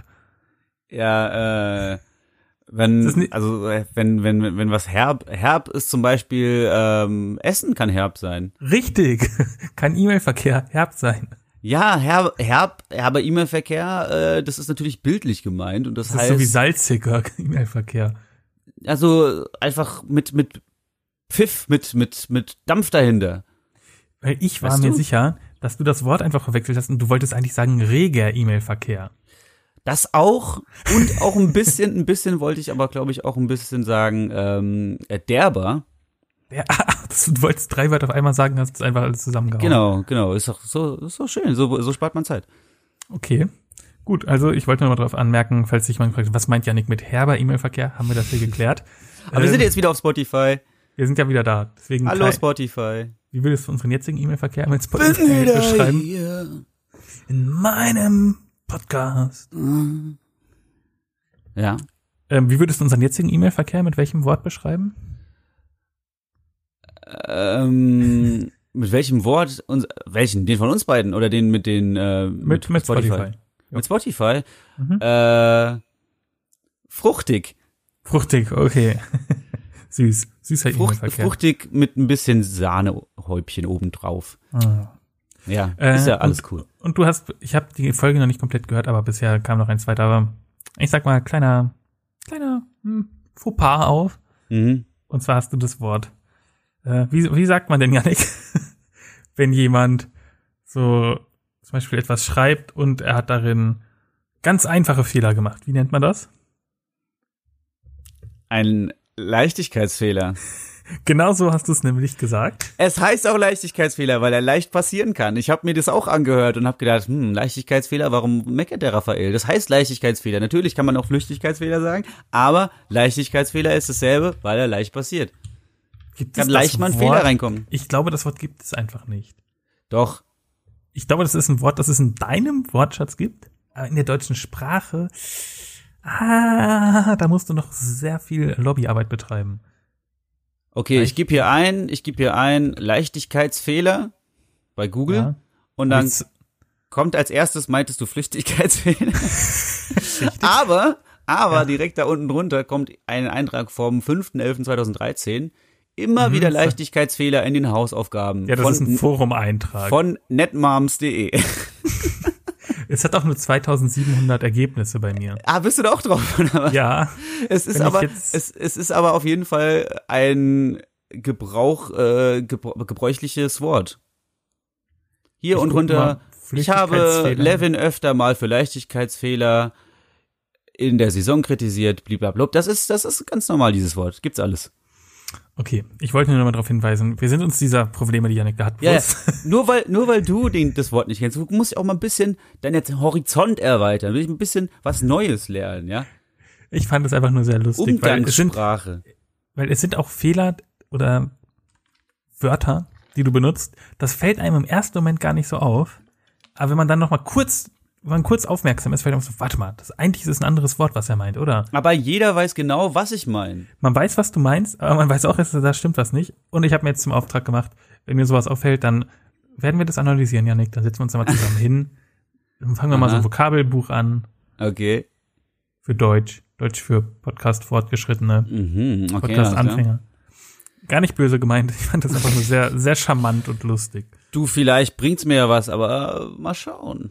Ja, äh, Das ist wenn, nicht- also, äh, wenn, wenn, wenn wenn was herb, herb ist zum Beispiel, ähm, Essen kann herb sein. Richtig. Kann E-Mail-Verkehr Herb sein. Ja, herb, herb, aber E-Mail-Verkehr, äh, das ist natürlich bildlich gemeint und das, Das heißt, ist so wie salziger E-Mail-Verkehr. also einfach mit, mit Pfiff, mit, mit, mit Dampf dahinter. Weil ich war Weißt mir du? sicher, dass du das Wort einfach verwechselt hast und du wolltest eigentlich sagen reger E-Mail-Verkehr. Das auch und auch ein bisschen, ein bisschen wollte ich aber, glaube ich, auch ein bisschen sagen, ähm, äh, derber. Ja, das, du wolltest drei Wörter auf einmal sagen, hast es einfach alles zusammengehauen. Genau, genau, ist doch so, ist doch schön, so, so spart man Zeit. Okay. Gut, also ich wollte nur mal darauf anmerken, falls sich jemand fragt, was meint Yannick mit herber E-Mail-Verkehr, haben wir das hier geklärt. Aber wir Ähm, sind jetzt wieder auf Spotify. wir sind ja wieder da. Deswegen Hallo Kai, Spotify. wie würdest du unseren jetzigen E-Mail-Verkehr mit Spotify beschreiben? hier. In meinem Podcast. Ja. Ähm, wie würdest du unseren jetzigen E-Mail-Verkehr mit welchem Wort beschreiben? Ähm, mit welchem Wort? Uns, welchen? Den von uns beiden oder den mit den äh, Mit, mit Spotify. Ja. Mit Spotify. Mhm. Äh, fruchtig. Fruchtig, okay. Süß. Süßer Frucht, E-Mail-Verkehr. fruchtig mit ein bisschen Sahnehäubchen obendrauf. Ah. Ja, Äh, ist ja alles und, cool. Und du hast, ich habe die Folge noch nicht komplett gehört, aber bisher kam noch ein zweiter, aber ich sag mal, kleiner, kleiner hm, Fauxpas auf. Mhm. Und zwar hast du das Wort. Äh, wie, wie sagt man denn, Yannick, wenn jemand so zum Beispiel etwas schreibt und er hat darin ganz einfache Fehler gemacht? Wie nennt man das? Ein Leichtigkeitsfehler. Genau so hast du es nämlich gesagt. Es heißt auch Leichtigkeitsfehler, weil er leicht passieren kann. Ich habe mir das auch angehört und habe gedacht, hm, Leichtigkeitsfehler, warum meckert der Raphael? Das heißt Leichtigkeitsfehler. Natürlich kann man auch Flüchtigkeitsfehler sagen, aber Leichtigkeitsfehler ist dasselbe, weil er leicht passiert. Gibt Kann es leicht das mal ein Wort? Fehler reinkommen. Ich glaube, das Wort gibt es einfach nicht. Doch. Ich glaube, das ist ein Wort, das es in deinem Wortschatz gibt, aber in der deutschen Sprache, ah, da musst du noch sehr viel Lobbyarbeit betreiben. Okay, ich gebe hier ein, ich gebe hier ein Leichtigkeitsfehler bei Google Ja. und dann Jetzt- kommt als erstes, meintest du Flüchtigkeitsfehler. aber, aber Ja. direkt da unten drunter kommt ein Eintrag vom fünfter elfter zweitausenddreizehn. Immer Mhm. wieder Leichtigkeitsfehler in den Hausaufgaben Ja, das von, ist ein Forum-Eintrag. von netmoms punkt de. Es hat auch nur zweitausendsiebenhundert Ergebnisse bei mir. Ah, bist du da auch drauf? Oder was? Ja, Es ist wenn ich aber, jetzt- es, es ist aber auf jeden Fall ein Gebrauch, äh, gebr- gebräuchliches Wort. Hier Ich und guck runter mal. Ich habe Levin öfter mal für Leichtigkeitsfehler in der Saison kritisiert, blablabla. Das ist, das ist ganz normal, dieses Wort. Gibt's alles. Okay, ich wollte nur noch mal darauf hinweisen, wir sind uns dieser Probleme, die Jannik da hat, bewusst. Ja, nur weil, nur weil du den, das Wort nicht kennst, du musst ja auch mal ein bisschen deinen Horizont erweitern, will ich ein bisschen was Neues lernen, ja? Ich fand es einfach nur sehr lustig, weil es sind, Umgangssprache. weil es sind auch Fehler oder Wörter, die du benutzt, das fällt einem im ersten Moment gar nicht so auf, aber wenn man dann noch mal kurz wenn man kurz aufmerksam ist, fällt einem so, warte mal, das eigentlich ist es ein anderes Wort, was er meint, oder? Aber jeder weiß genau, was ich meine. Man weiß, was du meinst, aber man weiß auch, dass da stimmt was nicht. Und ich habe mir jetzt zum Auftrag gemacht, wenn mir sowas auffällt, dann werden wir das analysieren, Jannik. Dann setzen wir uns da mal zusammen hin. Dann fangen wir Aha. mal so ein Vokabelbuch an. Okay. Für Deutsch. Deutsch für Podcast-Fortgeschrittene. Mhm, okay, Podcast-Anfänger. Gar nicht böse gemeint. Ich fand das einfach nur sehr, sehr charmant und lustig. Du, vielleicht bringt's mir ja was, aber äh, mal schauen.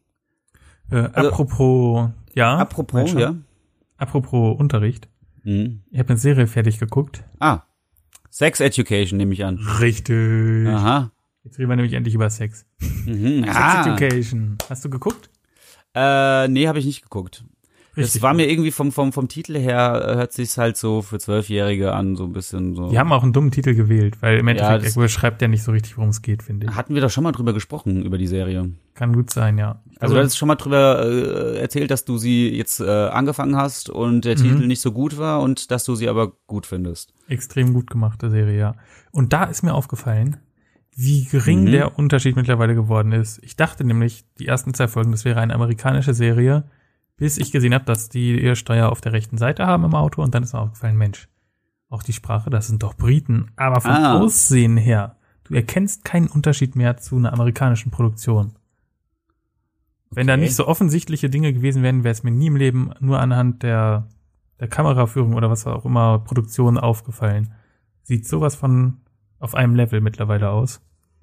Äh, also, apropos, ja. Apropos, ja. Apropos Unterricht. Mhm. Ich habe eine Serie fertig geguckt. Ah, Sex Education nehme ich an. Richtig. Aha. Jetzt reden wir nämlich endlich über Sex. Mhm. Sex ah. Education. Hast du geguckt? Äh, nee, habe ich nicht geguckt. Richtig. Das war mir irgendwie vom vom vom Titel her, hört sich's halt so für Zwölfjährige an, so ein bisschen so. Die haben auch einen dummen Titel gewählt, weil im Endeffekt ja, er beschreibt ja nicht so richtig, worum es geht, finde ich. Hatten wir doch schon mal drüber gesprochen, über die Serie. Kann gut sein, ja. Also, also du hattest schon mal drüber äh, erzählt, dass du sie jetzt äh, angefangen hast und der mhm. Titel nicht so gut war und dass du sie aber gut findest. Extrem gut gemachte Serie, ja. Und da ist mir aufgefallen, wie gering mhm. der Unterschied mittlerweile geworden ist. Ich dachte nämlich, die ersten zwei Folgen, das wäre eine amerikanische Serie, bis ich gesehen habe, dass die ihre Steuer auf der rechten Seite haben im Auto und dann ist mir aufgefallen, Mensch, auch die Sprache, das sind doch Briten, aber vom ah. Aussehen her, du erkennst keinen Unterschied mehr zu einer amerikanischen Produktion. Wenn okay. da nicht so offensichtliche Dinge gewesen wären, wäre es mir nie im Leben nur anhand der, der Kameraführung oder was auch immer Produktion aufgefallen. Sieht sowas von auf einem Level mittlerweile aus.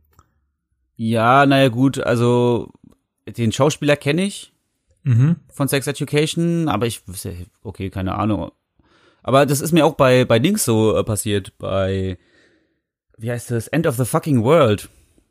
Ja, naja gut, also den Schauspieler kenne ich. Mhm. Von Sex Education, aber ich, okay, keine Ahnung. Aber das ist mir auch bei, bei Dings so äh, passiert, bei, wie heißt das, End of the Fucking World.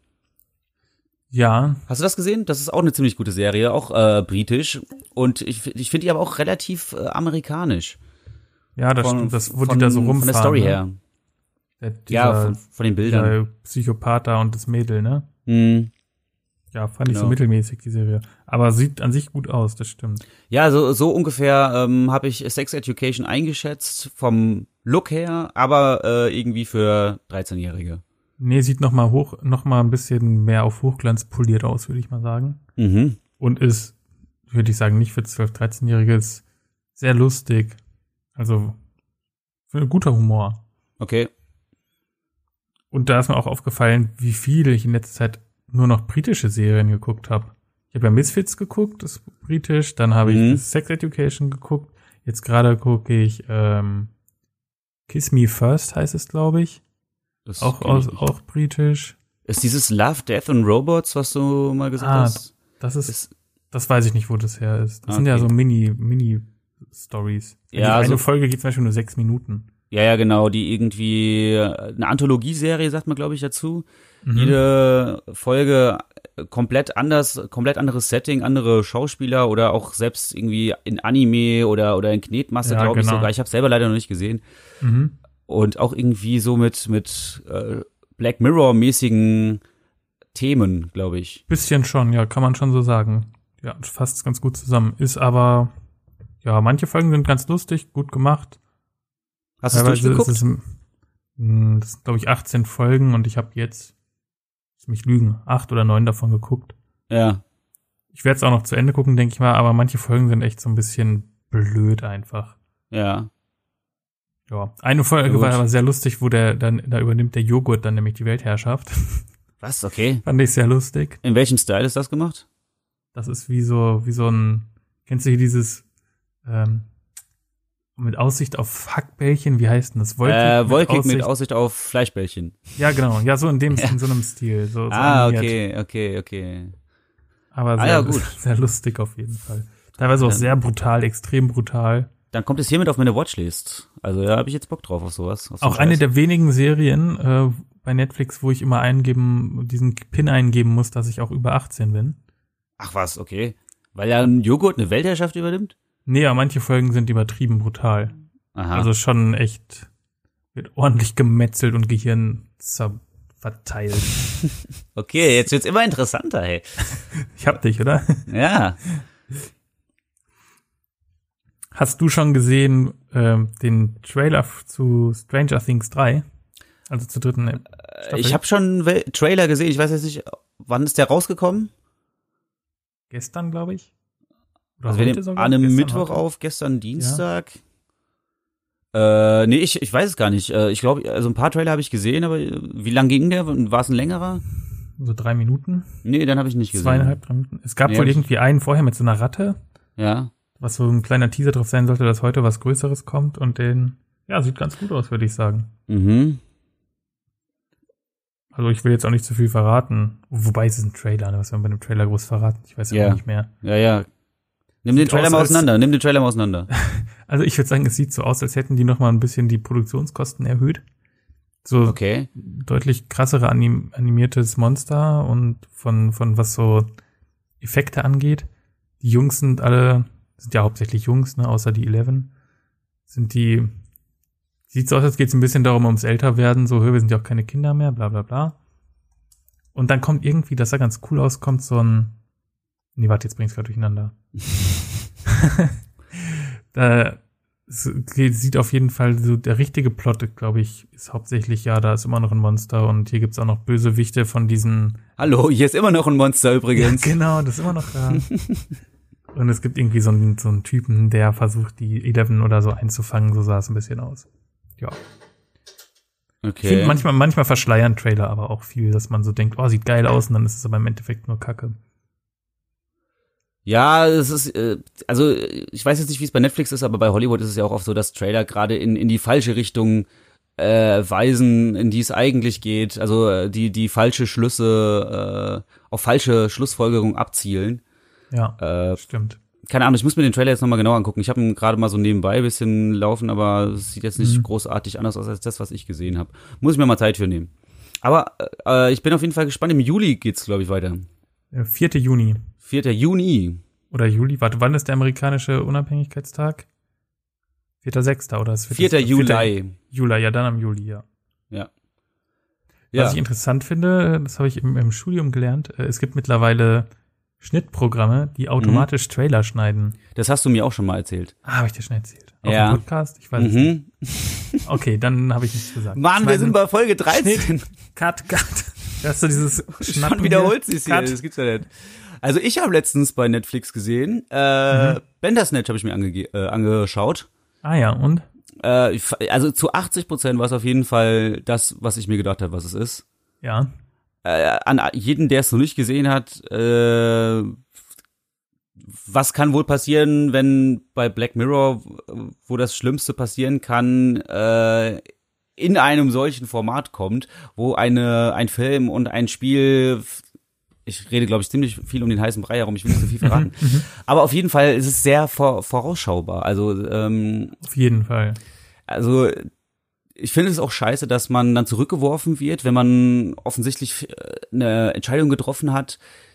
Ja. Hast du das gesehen? Das ist auch eine ziemlich gute Serie, auch äh, britisch. Und ich, ich finde die aber auch relativ äh, amerikanisch. Ja, das von, stimmt, das, wo von, die da so rumfahren. Von der Story ne? her. Der, dieser, ja, von, von den Bildern. Der Psychopath da und das Mädel, ne? Mhm. Ja, fand ich genau. so mittelmäßig, die Serie. Aber sieht an sich gut aus, das stimmt. Ja, so, so ungefähr ähm, habe ich Sex Education eingeschätzt, vom Look her, aber äh, irgendwie für dreizehnjährige. Nee, sieht noch mal hoch, noch mal ein bisschen mehr auf Hochglanz poliert aus, würde ich mal sagen. Mhm. Und ist, würde ich sagen, nicht für zwölf-, dreizehnjährige, ist sehr lustig. Also, für ein guter Humor. Okay. Und da ist mir auch aufgefallen, wie viel ich in letzter Zeit nur noch britische Serien geguckt habe. Ich habe ja Misfits geguckt, das ist britisch. Dann habe mhm. ich Sex Education geguckt. Jetzt gerade gucke ich ähm, Kiss Me First heißt es, glaube ich. Das auch aus, auch britisch. Ist dieses Love, Death and Robots, was du mal gesagt ah, hast? Das ist, ist, das weiß ich nicht, wo das her ist. Das okay. sind ja so Mini, Mini-Stories. Ja, eine so Folge geht zum Beispiel nur sechs Minuten. Ja, ja, genau, die irgendwie, eine Anthologieserie, sagt man, glaube ich, dazu. Mhm. Jede Folge komplett anders, komplett anderes Setting, andere Schauspieler oder auch selbst irgendwie in Anime oder oder in Knetmasse, ja, glaube genau. ich sogar. Ich habe selber leider noch nicht gesehen. Mhm. Und auch irgendwie so mit mit äh, Black Mirror-mäßigen Themen, glaube ich. Bisschen schon, ja, kann man schon so sagen. Ja, fasst ganz gut zusammen. Ist aber, ja, manche Folgen sind ganz lustig, gut gemacht. Hast du es durchgeguckt? Das sind, glaube ich, achtzehn Folgen und ich habe jetzt, lass mich lügen, acht oder neun davon geguckt. Ja. Ich werde es auch noch zu Ende gucken, denke ich mal, aber manche Folgen sind echt so ein bisschen blöd einfach. Ja. Ja. Eine Folge war aber sehr lustig, wo der dann, da übernimmt der Joghurt dann nämlich die Weltherrschaft. Was? Okay. Fand ich sehr lustig. In welchem Style ist das gemacht? Das ist wie so, wie so ein, kennst du hier dieses, ähm, mit Aussicht auf Hackbällchen, wie heißt denn das? Wolkig, äh, wolkig mit, Aussicht, mit Aussicht auf Fleischbällchen. Ja, genau. Ja, so in dem, ja. in so einem Stil. So, so ah, animiert. okay, okay, okay. Aber sehr, ah, ja, gut. sehr lustig auf jeden Fall. Teilweise auch sehr brutal, extrem brutal. Dann kommt es hiermit auf meine Watchlist. Also da habe ich jetzt Bock drauf auf sowas. Auf so auch eine der wenigen Serien äh, bei Netflix, wo ich immer eingeben, diesen Pin eingeben muss, dass ich auch über achtzehn bin. Ach was, okay. Weil ja ein Joghurt eine Weltherrschaft übernimmt? Nee, ja, manche Folgen sind übertrieben brutal. Aha. Also schon echt, wird ordentlich gemetzelt und Gehirn zer- verteilt. Okay, jetzt wird's immer interessanter, hey. Ich hab dich, oder? Ja. Hast du schon gesehen ähm, den Trailer f- zu Stranger Things drei? Also zur dritten Staffel? Ich habe schon Wel- Trailer gesehen. Ich weiß jetzt nicht, wann ist der rausgekommen? Gestern, glaube ich. Oder Also wir heute nehmen sogar? an einem Gestern, Mittwoch heute. auf, gestern Dienstag. Ja. Äh, nee, ich, ich weiß es gar nicht. Äh, ich glaube, also ein paar Trailer habe ich gesehen, aber wie lang ging der? War es ein längerer? So drei Minuten. Nee, dann habe ich nicht gesehen. Zweieinhalb, drei Minuten. Es gab Nee, wohl hab ich- irgendwie einen vorher mit so einer Ratte, Ja. was so ein kleiner Teaser drauf sein sollte, dass heute was Größeres kommt und den, ja, sieht ganz gut aus, würde ich sagen. Mhm. Also ich will jetzt auch nicht zu viel verraten. Wobei es ist ein Trailer, ne? Was soll man bei einem Trailer groß verraten? Ich weiß ja Ja. auch nicht mehr. Ja, ja. Nimm den Sieht Trailer aus, mal als- auseinander. Nimm den Trailer mal auseinander. Also ich würde sagen, es sieht so aus, als hätten die noch mal ein bisschen die Produktionskosten erhöht. So Okay. deutlich krassere anim animiertes Monster und von, von was so Effekte angeht. Die Jungs sind alle, sind ja hauptsächlich Jungs, ne, außer die Eleven. Sind die, sieht so aus, als geht es ein bisschen darum, ums Älterwerden, so, wir sind ja auch keine Kinder mehr, bla bla bla. Und dann kommt irgendwie, das sah ganz cool aus, kommt so ein, nee, warte, jetzt bring's gerade durcheinander. da, es geht- sieht auf jeden Fall so, der richtige Plot, glaube ich, ist hauptsächlich, ja, da ist immer noch ein Monster und hier gibt's auch noch Bösewichte von diesen. Hallo, hier ist immer noch ein Monster übrigens. Ja, genau, das ist immer noch da. Und es gibt irgendwie so einen, so einen Typen, der versucht, die Eleven oder so einzufangen, so sah es ein bisschen aus. Ja. Okay. Ich finde manchmal, manchmal verschleiern Trailer aber auch viel, dass man so denkt, oh, sieht geil aus und dann ist es aber im Endeffekt nur Kacke. Ja, es ist, äh, also ich weiß jetzt nicht, wie es bei Netflix ist, aber bei Hollywood ist es ja auch oft so, dass Trailer gerade in in die falsche Richtung äh, weisen, in die es eigentlich geht, also äh, die die falsche Schlüsse, äh, auf falsche Schlussfolgerungen abzielen. Ja, Äh, stimmt. keine Ahnung, ich muss mir den Trailer jetzt nochmal genau angucken. Ich habe ihn gerade mal so nebenbei ein bisschen laufen, aber es sieht jetzt nicht Mhm. großartig anders aus als das, was ich gesehen habe. Muss ich mir mal Zeit für nehmen. Aber äh, ich bin auf jeden Fall gespannt. Im Juli geht's, glaube ich, weiter. Der vierte Juni. vierter Juni. Oder Juli. Warte, wann ist der amerikanische Unabhängigkeitstag? vierter sechster oder ist vierter Juli. Juli, ja, dann am Juli, ja. Ja. Was ich interessant finde, das habe ich im, im Studium gelernt, äh, es gibt mittlerweile Schnittprogramme, die automatisch Mhm. Trailer schneiden. Das hast du mir auch schon mal erzählt. Ah, habe ich dir schon erzählt? Auf Ja. dem Podcast? Ich weiß es nicht. Mhm. Okay, dann habe ich nichts gesagt. Mann, wir Schneiden- sind bei Folge dreizehn. Cut, cut. Hast du dieses Schnappen Schon wiederholt hier? sich's hier. Cut. Das gibt's ja nicht. Also ich habe letztens bei Netflix gesehen, äh, Mhm. Bandersnatch habe ich mir ange äh, angeschaut. Ah ja, und? Äh, ich, also zu achtzig Prozent war es auf jeden Fall das, was ich mir gedacht habe, was es ist. Ja. Äh, an jeden, der es noch nicht gesehen hat, äh, was kann wohl passieren, wenn bei Black Mirror, wo das Schlimmste passieren kann, äh, in einem solchen Format kommt, wo eine ein Film und ein Spiel, ich rede, glaube ich, ziemlich viel um den heißen Brei herum, ich will nicht so viel verraten, aber auf jeden Fall ist es sehr vor, vorausschaubar. Also, ähm, Auf jeden Fall. also ich finde es auch scheiße, dass man dann zurückgeworfen wird, wenn man offensichtlich äh, eine Entscheidung getroffen hat,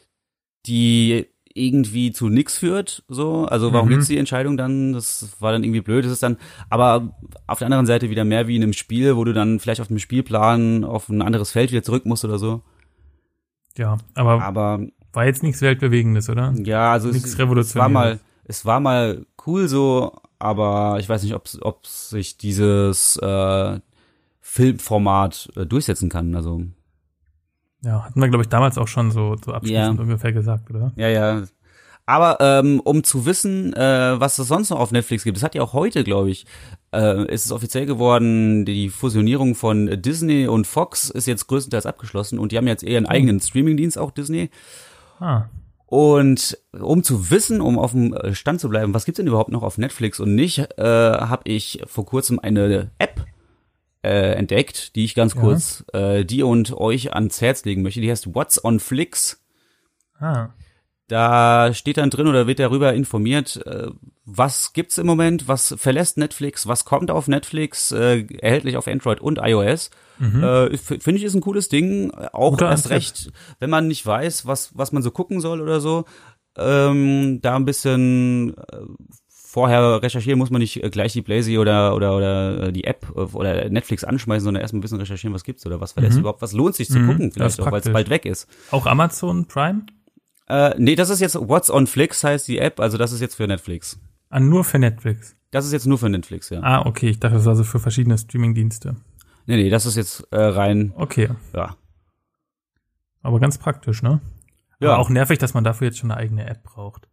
die irgendwie zu nix führt, so. Also warum Mhm. gibt's die Entscheidung dann? Das war dann irgendwie blöd. Das ist dann, aber auf der anderen Seite wieder mehr wie in einem Spiel, wo du dann vielleicht auf dem Spielplan auf ein anderes Feld wieder zurück musst oder so. Ja, aber Aber war jetzt nichts Weltbewegendes, oder? ja, also Nichts es, es war Revolutionäres. mal, es war mal cool so, aber ich weiß nicht, ob ob sich dieses äh, Filmformat äh, durchsetzen kann. Also Ja, hatten wir, glaube ich, damals auch schon so, so abschließend Ja. ungefähr gesagt, oder? ja, ja. Aber ähm, um zu wissen, äh, was es sonst noch auf Netflix gibt, das hat ja auch heute, glaube ich, äh, ist es offiziell geworden, die Fusionierung von Disney und Fox ist jetzt größtenteils abgeschlossen und die haben jetzt eher einen eigenen Streamingdienst, auch Disney. Ah, Und um zu wissen, um auf dem Stand zu bleiben, was gibt's denn überhaupt noch auf Netflix und nicht, äh, habe ich vor kurzem eine App äh, entdeckt, die ich ganz Ja. kurz äh, dir und euch ans Herz legen möchte. Die heißt What's on Flix. ah. Da steht dann drin oder wird darüber informiert, äh, was gibt's im Moment, was verlässt Netflix, was kommt auf Netflix, äh, erhältlich auf Android und iOS. Mhm. Äh, f- Finde ich ist ein cooles Ding, auch Guter erst Ansatz. recht, wenn man nicht weiß, was was man so gucken soll oder so. ähm, da ein bisschen äh, vorher recherchieren, muss man nicht äh, gleich die Blazy oder oder oder die App oder Netflix anschmeißen, sondern erst mal ein bisschen recherchieren, was gibt's oder was, weil das Mhm. überhaupt was lohnt sich zu Mhm, gucken, das vielleicht ist auch, weil es praktisch. bald weg ist. Auch Amazon Prime? Äh, nee, das ist jetzt What's on Flix heißt die App, also das ist jetzt für Netflix. Ah, nur für Netflix. Das ist jetzt nur für Netflix, ja. Ah, okay, ich dachte, das war so für verschiedene Streaming-Dienste. Nee, nee, das ist jetzt äh, rein, Okay, ja. aber ganz praktisch, ne? Ja. Aber auch nervig, dass man dafür jetzt schon eine eigene App braucht.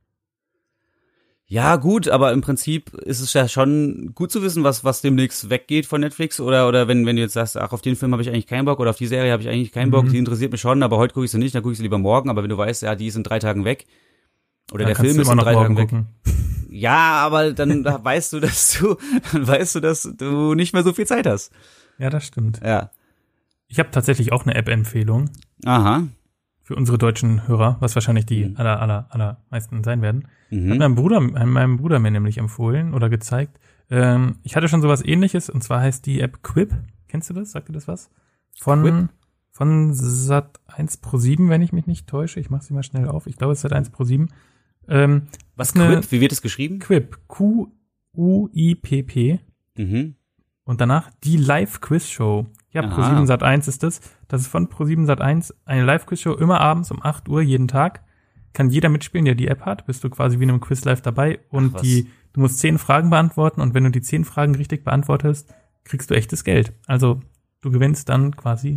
Ja, gut, aber im Prinzip ist es ja schon gut zu wissen, was was demnächst weggeht von Netflix oder oder wenn wenn du jetzt sagst, ach, auf den Film habe ich eigentlich keinen Bock oder auf die Serie habe ich eigentlich keinen Bock, Mhm. die interessiert mich schon, aber heute gucke ich sie nicht, dann gucke ich sie lieber morgen, aber wenn du weißt, ja, die ist in drei Tagen weg oder Dann der kannst Film du ist immer in noch drei Tagen morgen weg. gucken. Ja, aber dann da weißt du, dass du dann weißt du, dass du nicht mehr so viel Zeit hast. Ja, das stimmt. Ja. Ich habe tatsächlich auch eine App-Empfehlung Aha. für unsere deutschen Hörer, was wahrscheinlich die Mhm. aller, aller, aller meisten sein werden. Hat Mhm. mein Bruder, meinem Bruder mir nämlich empfohlen oder gezeigt. Ähm, ich hatte schon sowas ähnliches und zwar heißt die App Quip. Kennst du das? Sagt dir das was? Von, Quip? von Sat eins Pro sieben, wenn ich mich nicht täusche. Ich mache sie mal schnell auf. Ich glaube, es ist Sat eins Pro sieben. Ähm, Was ist eine- Quip? Wie wird es geschrieben? Quip. Q U I P P. Mhm. Und danach die Live-Quiz-Show. Ja, Aha. Pro sieben Sat eins ist das. Das ist von Pro sieben Sat eins eine Live-Quiz-Show, immer abends um acht Uhr jeden Tag. Kann jeder mitspielen, der die App hat. Bist du quasi wie in einem Quiz live dabei. Und Ach, was. die, du musst zehn Fragen beantworten. Und wenn du die zehn Fragen richtig beantwortest, kriegst du echtes Geld. Also du gewinnst dann quasi.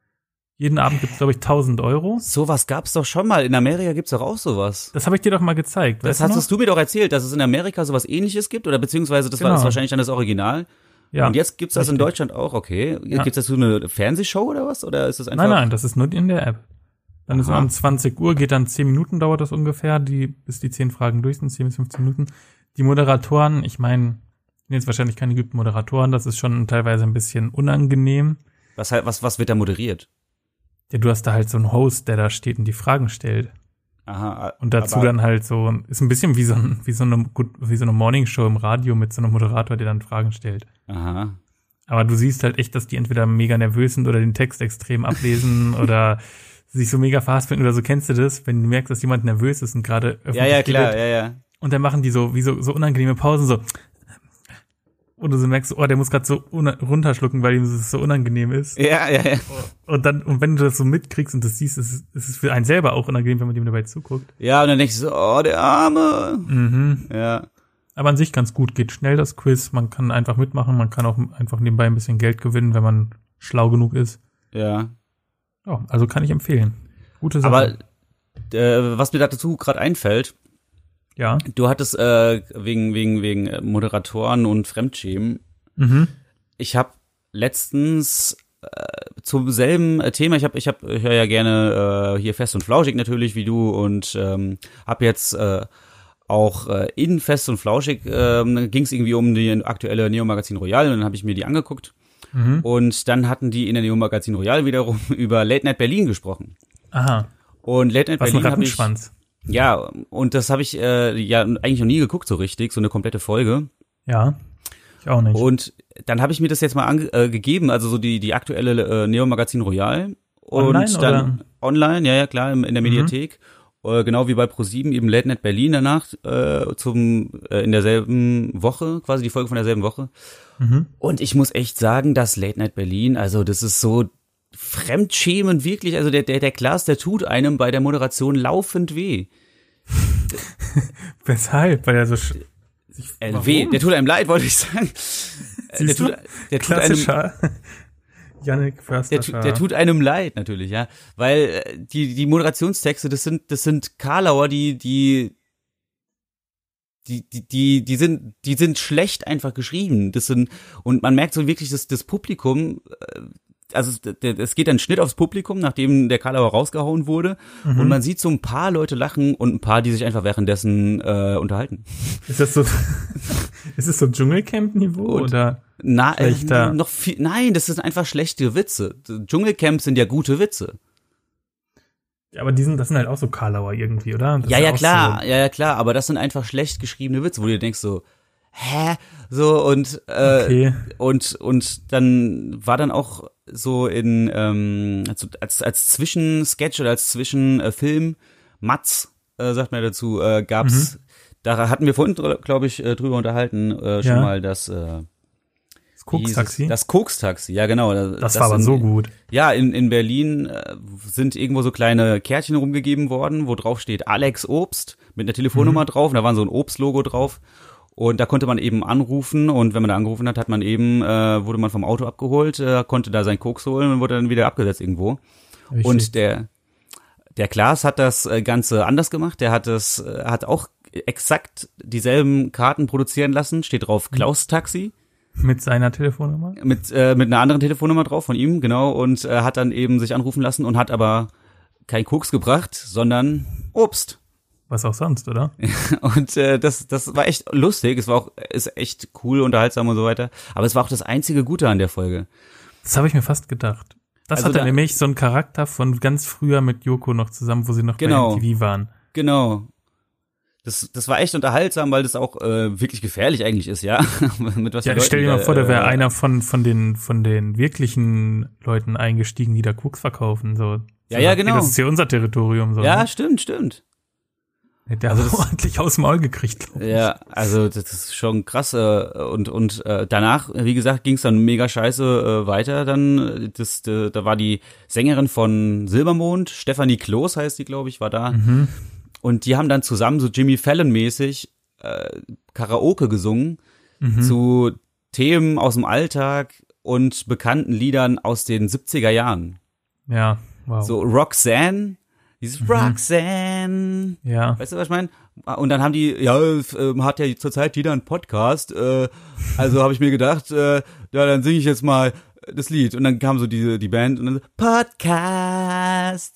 Jeden Abend gibt's glaube ich, tausend Euro. Sowas gab's doch schon mal. In Amerika gibt's doch auch sowas. Das habe ich dir doch mal gezeigt. Das weißt du noch? hast du mir doch erzählt, dass es in Amerika sowas Ähnliches gibt oder beziehungsweise das war Genau. das wahrscheinlich dann das Original. Ja. Und jetzt gibt's das in richtig. Deutschland auch, okay. Ja. Gibt's dazu eine Fernsehshow oder was? Oder ist das einfach? Nein, nein, das ist nur in der App. Dann ist Aha. um zwanzig Uhr, geht dann zehn Minuten dauert das ungefähr, die, bis die zehn Fragen durch sind, zehn bis fünfzehn Minuten. Die Moderatoren, ich meine, jetzt wahrscheinlich keine geübten Moderatoren, das ist schon teilweise ein bisschen unangenehm. Was, halt- was, was wird da moderiert? Ja, du hast da halt so einen Host, der da steht und die Fragen stellt. Aha. Und dazu aber, dann halt so, ist ein bisschen wie so, ein, wie so eine, gut, wie so eine Morningshow im Radio mit so einem Moderator, der dann Fragen stellt. Aha. Aber du siehst halt echt, dass die entweder mega nervös sind oder den Text extrem ablesen oder sich so mega verhaspeln oder so. Kennst du das, wenn du merkst, dass jemand nervös ist und gerade öffentlich Ja, ja, klar, redet? ja, ja. Und dann machen die so wie so, so unangenehme Pausen, so. Und du so merkst, oh, der muss gerade so runterschlucken, weil ihm das so unangenehm ist. Ja, ja, ja. Und dann, und wenn du das so mitkriegst und das siehst, ist es, ist es für einen selber auch unangenehm, wenn man dem dabei zuguckt. Ja, und dann denkst du so, oh, der Arme. Mhm. Ja. Aber an sich ganz gut, geht schnell das Quiz, man kann einfach mitmachen, man kann auch einfach nebenbei ein bisschen Geld gewinnen, wenn man schlau genug ist. Ja. Ja, also kann ich empfehlen. Gute Sache. Aber äh, was mir dazu gerade einfällt, ja. du hattest äh, wegen wegen wegen äh, Moderatoren und Fremdschämen. Mhm. Ich habe letztens äh, zum selben äh, Thema, ich habe ich habe ich höre ja gerne äh, hier Fest und Flauschig natürlich wie du und ähm, habe jetzt äh, auch äh, in Fest und Flauschig ähm, ging es irgendwie um die aktuelle Neo Magazin Royale und dann habe ich mir die angeguckt. Mhm. Und dann hatten die in der Neo Magazin Royale wiederum über Late Night Berlin gesprochen. Aha. Und Late Night Was ein Berlin habe ich Rattenschwanz. ja und das habe ich äh, ja eigentlich noch nie geguckt so richtig, so eine komplette Folge. Ja. Ich auch nicht. Und dann habe ich mir das jetzt mal ange äh, gegeben, also so die die aktuelle äh, Neo Magazin Royale und Online, dann oder? online, ja ja klar in, in der Mhm. Mediathek. Äh, genau wie bei ProSieben eben Late Night Berlin danach äh, zum äh, in derselben Woche, quasi die Folge von derselben Woche. Mhm. Und ich muss echt sagen, dass Late Night Berlin, also das ist so fremdschämend wirklich, also der der der Klaas, der tut einem bei der Moderation laufend weh. Weshalb? Weil er so sch- sich, Äh, warum? weh, der tut einem leid, wollte ich sagen. Äh, der Siehst du? tut der tut einem Klassischer Yannick Förster. der, tu- der tut einem leid natürlich, ja, weil äh, die die Moderationstexte, das sind das sind Karlauer, die die die die die die sind die sind schlecht einfach geschrieben. Das sind und man merkt so wirklich, dass das Publikum äh, also es- der- es geht ein Schnitt aufs Publikum, nachdem der Karlauer rausgehauen wurde Mhm. und man sieht so ein paar Leute lachen und ein paar, die sich einfach währenddessen äh, unterhalten. Ist das so, ist es so Dschungelcamp-Niveau Und- oder? Na, äh, Schlechter. noch viel, nein, das sind einfach schlechte Witze. Dschungelcamps sind ja gute Witze. Ja, aber die sind, das sind halt auch so Karlauer irgendwie, oder? Das Ja, ist ja, auch klar, ja, ja, klar, aber das sind einfach schlecht geschriebene Witze, wo du dir denkst so, hä? So, und, äh, Okay. und, und dann war dann auch so in, ähm, also als, als Zwischensketch oder als Zwischenfilm Mats äh, sagt man dazu, äh, gab's, mhm. da hatten wir vorhin, glaube ich, äh, drüber unterhalten, äh, schon ja. mal das, äh, das Koks-Taxi? Das Koks-Taxi, ja genau. Das, das war aber in, so gut. Ja, in, in Berlin äh, sind irgendwo so kleine Kärtchen rumgegeben worden, wo drauf steht Alex Obst mit einer Telefonnummer mhm. drauf. Und da war so ein Obst-Logo drauf. Und da konnte man eben anrufen. Und wenn man da angerufen hat, hat man eben, äh, wurde man vom Auto abgeholt, äh, konnte da seinen Koks holen und wurde dann wieder abgesetzt irgendwo. Richtig. Und der, der Klaas hat das Ganze anders gemacht. Der hat das, hat auch exakt dieselben Karten produzieren lassen. Steht drauf Klaus Taxi. Mit seiner Telefonnummer? Mit äh, mit einer anderen Telefonnummer drauf von ihm, genau. Und äh, hat dann eben sich anrufen lassen und hat aber kein Koks gebracht, sondern Obst. Was auch sonst, oder? Und äh, das das war echt lustig. Es war auch ist echt cool, unterhaltsam und so weiter. Aber es war auch das einzige Gute an der Folge. Das habe ich mir fast gedacht. Das also hatte da, nämlich so einen Charakter von ganz früher mit Joko noch zusammen, wo sie noch genau, bei M T V waren. Genau. Das, das war echt unterhaltsam, weil das auch äh, wirklich gefährlich eigentlich ist, ja. Mit was ja, ich stell dir mal vor, da wäre äh, einer von von den von den wirklichen Leuten eingestiegen, die da Koks verkaufen. So. Ja, so ja, genau. Das ist hier unser Territorium. So, ja, ne? stimmt, stimmt. Der also hat ordentlich aus dem Maul gekriegt, glaube ich. Ja, also das ist schon krass. Äh, und und äh, danach, wie gesagt, ging es dann mega scheiße äh, weiter. Dann, das, äh, da war die Sängerin von Silbermond, Stefanie Kloß heißt die, glaube ich, war da. Mhm. Und die haben dann zusammen so Jimmy Fallon-mäßig äh, Karaoke gesungen mhm. zu Themen aus dem Alltag und bekannten Liedern aus den siebziger Jahren. Ja, wow. So Roxanne, dieses mhm. Roxanne. Ja. Weißt du, was ich meine? Und dann haben die, ja, äh, hat ja zurzeit jeder einen Podcast. Äh, also habe ich mir gedacht, äh, ja, dann singe ich jetzt mal das Lied. Und dann kam so diese die Band und dann so, Podcast.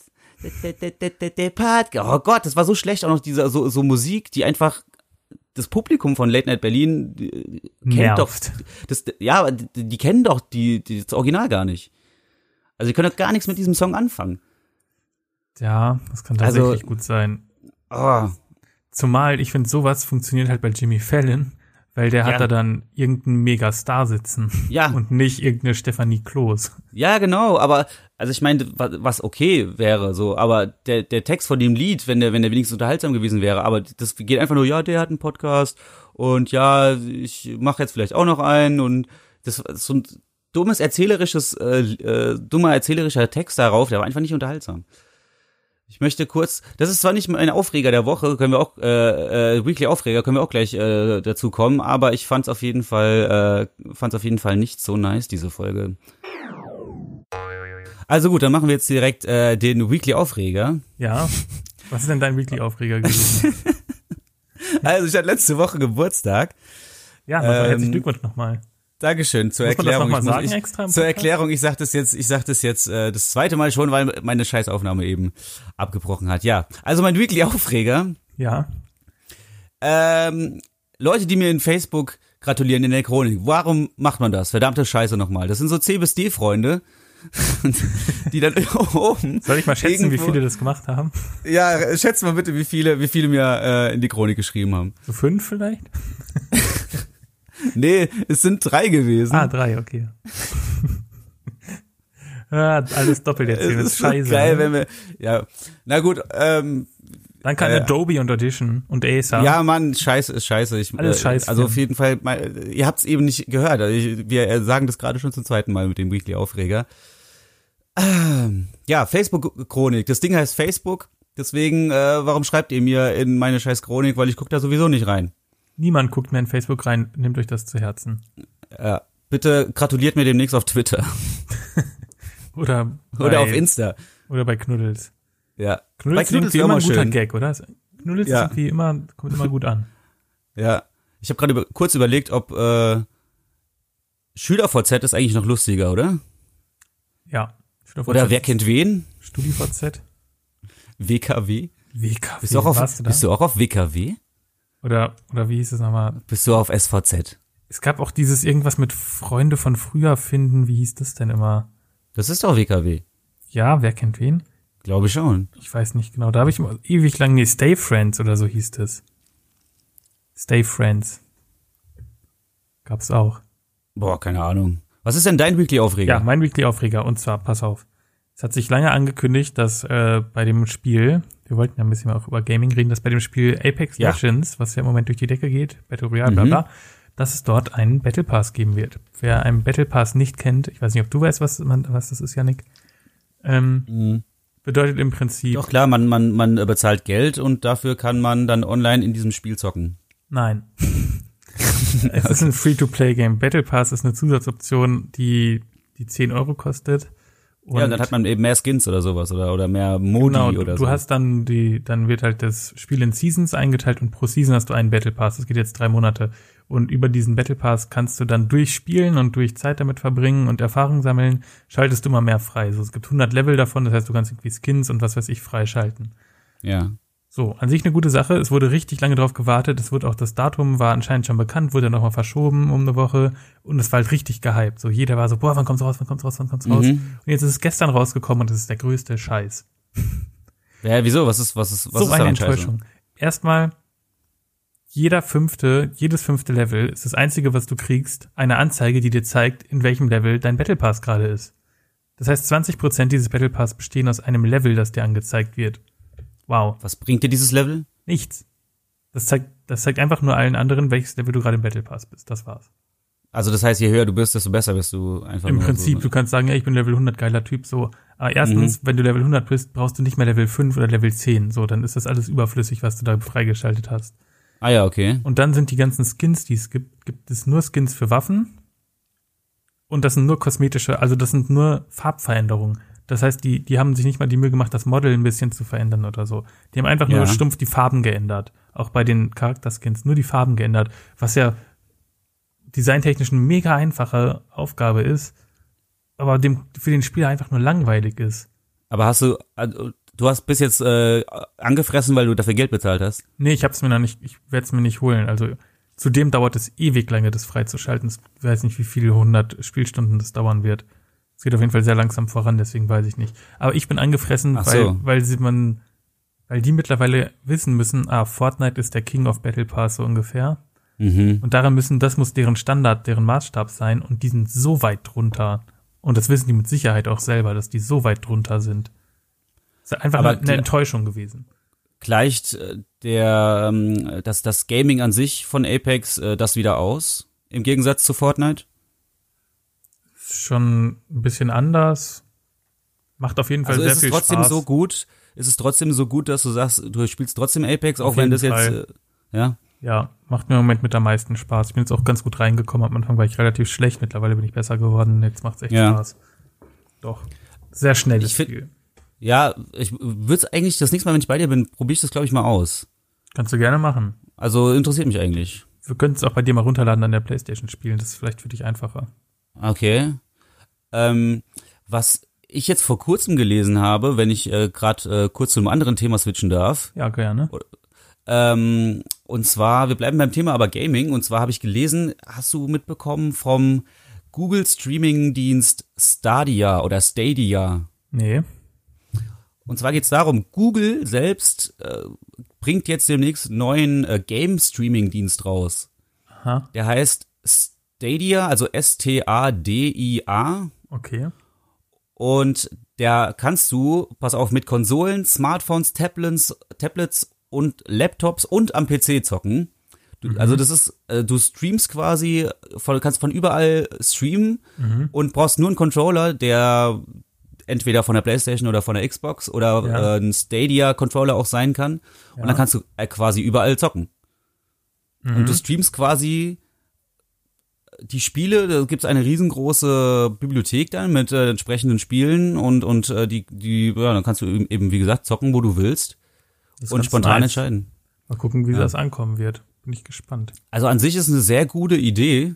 Oh Gott, das war so schlecht, auch noch diese so, so Musik, die einfach das Publikum von Late Night Berlin die, kennt Nervt. doch, das, ja, die, die kennen doch die, die, das Original gar nicht. Also die können doch gar nichts mit diesem Song anfangen. Ja, das kann tatsächlich also, gut sein. Oh. Zumal, ich finde, sowas funktioniert halt bei Jimmy Fallon, weil der hat ja. da dann irgendeinen Megastar sitzen. Ja. Und nicht irgendeine Stefanie Kloß. Ja, genau, aber, also ich meine, was okay wäre, so, aber der, der Text von dem Lied, wenn der, wenn der wenigstens unterhaltsam gewesen wäre, aber das geht einfach nur, ja, der hat einen Podcast und ja, ich mache jetzt vielleicht auch noch einen und das ist so ein dummes erzählerisches, äh, äh, dummer erzählerischer Text darauf, der war einfach nicht unterhaltsam. Ich möchte kurz, das ist zwar nicht mein Aufreger der Woche, können wir auch, äh, äh, Weekly Aufreger, können wir auch gleich äh, dazu kommen, aber ich fand's auf jeden Fall, äh, fand's auf jeden Fall nicht so nice, diese Folge. Also gut, dann machen wir jetzt direkt äh, den Weekly Aufreger. Ja, was ist denn dein Weekly Aufreger gewesen? Also ich hatte letzte Woche Geburtstag. Ja, ähm, herzlichen Glückwunsch nochmal. Dankeschön. Zur muss Erklärung. Man das noch mal ich sagen muss, ich, extra zur Erklärung, ich sag das jetzt, ich sag das jetzt äh, das zweite Mal schon, weil meine Scheißaufnahme eben abgebrochen hat. Ja, also mein Weekly Aufreger. Ja. Ähm, Leute, die mir in Facebook gratulieren in der Chronik. Warum macht man das? Verdammte Scheiße nochmal. Das sind so C bis D-Freunde, die dann oben. Soll ich mal schätzen, irgendwo, wie viele das gemacht haben? Ja, schätze mal bitte, wie viele, wie viele mir äh, in die Chronik geschrieben haben. So fünf vielleicht? Nee, es sind drei gewesen. Ah, drei, okay. Ja, alles doppelt jetzt hier, das ist scheiße. So geil, ne? wenn wir, ja, na gut, ähm. Dann kann äh, Adobe und Audition und Acer. Ja, Mann, scheiße ist scheiße. Ich, alles äh, scheiße. Also auf jeden Fall, mein, ihr habt's eben nicht gehört. Also ich, wir sagen das gerade schon zum zweiten Mal mit dem Weekly Aufreger. Ähm, ja, Facebook-Chronik. Das Ding heißt Facebook. Deswegen, äh, warum schreibt ihr mir in meine scheiß Chronik? Weil ich guck da sowieso nicht rein. Niemand guckt mehr in Facebook rein, nehmt euch das zu Herzen. Ja, bitte gratuliert mir demnächst auf Twitter. Oder bei, oder auf Insta. Oder bei Knuddels. Ja. Knuddels, bei Knuddels ist immer ein guter schön. Gag, oder? Knuddels ja. ist irgendwie immer, kommt immer gut an. Ja. Ich habe gerade über, kurz überlegt, ob äh, SchülerVZ ist eigentlich noch lustiger, oder? Ja. SchülerVZ oder wer kennt wen? StudiVZ. W K W. W K W. Bist du auch auf, du bist du auch auf W K W? Oder, oder wie hieß es nochmal? Bist du auf S V Z? Es gab auch dieses irgendwas mit Freunde von früher finden. Wie hieß das denn immer? Das ist doch W K W. Ja, wer kennt wen? Glaube ich schon. Ich weiß nicht genau. Da habe ich immer ewig lang, nee, Stay Friends oder so hieß das. Stay Friends. Gab's auch. Boah, keine Ahnung. Was ist denn dein Weekly Aufreger? Ja, mein Weekly Aufreger. Und zwar, pass auf. Es hat sich lange angekündigt, dass äh, bei dem Spiel, wir wollten ja ein bisschen auch über Gaming reden, dass bei dem Spiel Apex Ja. Legends, was ja im Moment durch die Decke geht, Battle Royale, bla bla, Mhm. dass es dort einen Battle Pass geben wird. Wer einen Battle Pass nicht kennt, ich weiß nicht, ob du weißt, was, man, was das ist, Yannick, ähm, Mhm. bedeutet im Prinzip, Doch klar, man, man, man äh, bezahlt Geld und dafür kann man dann online in diesem Spiel zocken. nein. Es ist ein Free-to-Play-Game. Battle Pass ist eine Zusatzoption, die, die zehn Euro kostet. Und ja, und dann hat man eben mehr Skins oder sowas oder, oder mehr Modi genau, oder du so. hast dann die, dann wird halt das Spiel in Seasons eingeteilt und pro Season hast du einen Battle Pass. Das geht jetzt drei Monate. Und über diesen Battle Pass kannst du dann durchspielen und durch Zeit damit verbringen und Erfahrung sammeln, schaltest du immer mehr frei. So, es gibt hundert Level davon, das heißt, du kannst irgendwie Skins und was weiß ich freischalten. Ja. So, an sich eine gute Sache. Es wurde richtig lange drauf gewartet. Es wurde auch, das Datum war anscheinend schon bekannt, wurde dann nochmal verschoben um eine Woche. Und es war halt richtig gehypt. So, jeder war so, boah, wann kommt's raus, wann kommt's raus, wann kommt's raus? Mhm. Und jetzt ist es gestern rausgekommen und es ist der größte Scheiß. Ja, wieso? Was ist, was ist, was so ist eine daran scheiße? Enttäuschung. Erstmal, jeder fünfte, jedes fünfte Level ist das einzige, was du kriegst, eine Anzeige, die dir zeigt, in welchem Level dein Battle Pass gerade ist. Das heißt, zwanzig Prozent dieses Battle Pass bestehen aus einem Level, das dir angezeigt wird. Wow. Was bringt dir dieses Level? Nichts. Das zeigt, das zeigt einfach nur allen anderen, welches Level du gerade im Battle Pass bist. Das war's. Also das heißt, je höher du bist, desto besser bist du einfach. Im nur Prinzip, so, du kannst sagen, ja, ich bin Level hundert, geiler Typ, so. Aber erstens, Mhm. wenn du Level hundert bist, brauchst du nicht mehr Level fünf oder Level zehn. So, dann ist das alles überflüssig, was du da freigeschaltet hast. Ah ja, okay. Und dann sind die ganzen Skins, die es gibt, gibt es nur Skins für Waffen. Und das sind nur kosmetische, also das sind nur Farbveränderungen. Das heißt, die, die haben sich nicht mal die Mühe gemacht, das Model ein bisschen zu verändern oder so. Die haben einfach nur Ja. stumpf die Farben geändert. Auch bei den Charakterskins nur die Farben geändert. Was ja designtechnisch eine mega einfache Aufgabe ist, aber dem, für den Spieler einfach nur langweilig ist. Aber hast du, also, du hast bis jetzt äh, angefressen, weil du dafür Geld bezahlt hast? Nee, ich hab's mir noch nicht, ich werde es mir nicht holen. Also zudem dauert es ewig lange, das freizuschalten. Ich weiß nicht, wie viele hundert Spielstunden das dauern wird. Es geht auf jeden Fall sehr langsam voran, deswegen weiß ich nicht. Aber ich bin angefressen, Ach weil, so. weil sie man, weil die mittlerweile wissen müssen, ah, Fortnite ist der King of Battle Pass so ungefähr. Mhm. Und daran müssen, das muss deren Standard, deren Maßstab sein. Und die sind so weit drunter. Und das wissen die mit Sicherheit auch selber, dass die so weit drunter sind. Das ist einfach Aber eine, eine Enttäuschung gewesen. Gleicht äh, der, ähm, das, das Gaming an sich von Apex äh, das wieder aus? Im Gegensatz zu Fortnite? Ist schon ein bisschen anders. Macht auf jeden Fall Also sehr ist es viel trotzdem Spaß. so gut, ist es trotzdem so gut, dass du sagst, du spielst trotzdem Apex, auch Auf wenn jeden das jetzt, Fall. äh, ja? Ja, macht mir im Moment mit am meisten Spaß. Ich bin jetzt auch ganz gut reingekommen. Am Anfang war ich relativ schlecht, mittlerweile bin ich besser geworden. Jetzt macht's echt Ja. Spaß. Doch. Sehr schnelles Ich find- Spiel. Ja, ich würde eigentlich das nächste Mal, wenn ich bei dir bin, probiere ich das, glaube ich, mal aus. Kannst du gerne machen. Also interessiert mich eigentlich. Wir können es auch bei dir mal runterladen an der PlayStation spielen. Das ist vielleicht für dich einfacher. Okay. Ähm, was ich jetzt vor kurzem gelesen habe, wenn ich äh, gerade äh, kurz zu einem anderen Thema switchen darf, Ja, gerne. ähm, und zwar, wir bleiben beim Thema aber Gaming, und zwar habe ich gelesen, hast du mitbekommen vom Google Streaming-Dienst Stadia oder Stadia? Nee. Und zwar geht es darum, Google selbst äh, bringt jetzt demnächst einen neuen äh, Game-Streaming-Dienst raus. Aha. Der heißt Stadia, also S T A D I A. Okay. Und der kannst du, pass auf, mit Konsolen, Smartphones, Tablets, Tablets und Laptops und am P C zocken. Du, Mhm. Also das ist, äh, du streamst quasi, von, kannst von überall streamen Mhm. und brauchst nur einen Controller, der entweder von der PlayStation oder von der Xbox oder Ja. äh, ein Stadia-Controller auch sein kann. Ja. Und dann kannst du äh, quasi überall zocken. Mhm. Und du streamst quasi die Spiele, da gibt's eine riesengroße Bibliothek dann mit äh, entsprechenden Spielen und und äh, die die ja, dann kannst du eben, eben wie gesagt zocken, wo du willst Das ist und ganz spontan nice. entscheiden. Mal gucken, wie Ja. das ankommen wird. Bin ich gespannt. Also an sich ist eine sehr gute Idee.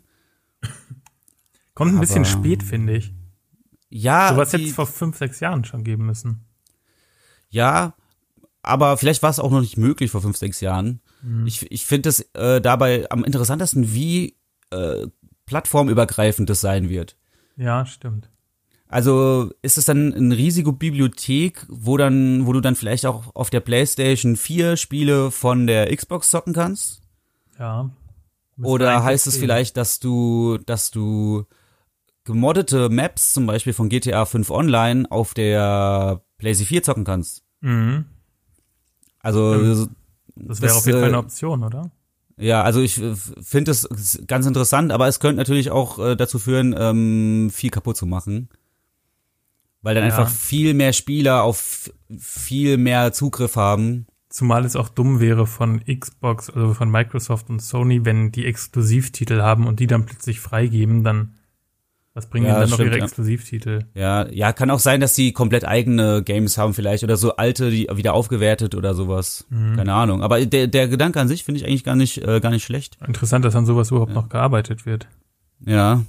Kommt ein bisschen Aber- spät, finde ich. Ja, Sowas die, hätte es vor fünf, sechs Jahren schon geben müssen. ja, aber vielleicht war es auch noch nicht möglich vor fünf, sechs Jahren. Mhm. Ich ich finde es äh, dabei am interessantesten, wie äh, plattformübergreifend das sein wird. Ja, stimmt. Also ist es dann eine riesige Bibliothek, wo dann, wo du dann vielleicht auch auf der PlayStation vier Spiele von der Xbox zocken kannst? Ja. Müssen wir Oder eigentlich heißt es sehen. vielleicht, dass du, dass du gemoddete Maps zum Beispiel von G T A fünf Online auf der PlayStation vier zocken kannst. Mhm. Also das, das wäre auf jeden äh, Fall eine Option, oder? Ja, also ich finde es ganz interessant, aber es könnte natürlich auch äh, dazu führen, ähm, viel kaputt zu machen. Weil dann Ja. einfach viel mehr Spieler auf viel mehr Zugriff haben. Zumal es auch dumm wäre von Xbox, also von Microsoft und Sony, wenn die Exklusivtitel haben und die dann plötzlich freigeben, dann was bringen Ja, die dann noch stimmt, ihre ja. Exklusivtitel? Ja, ja, kann auch sein, dass sie komplett eigene Games haben vielleicht oder so alte, die wieder aufgewertet oder sowas. Mhm. Keine Ahnung. Aber der, der Gedanke an sich finde ich eigentlich gar nicht, äh, gar nicht schlecht. Interessant, dass an sowas überhaupt Ja. noch gearbeitet wird. Ja.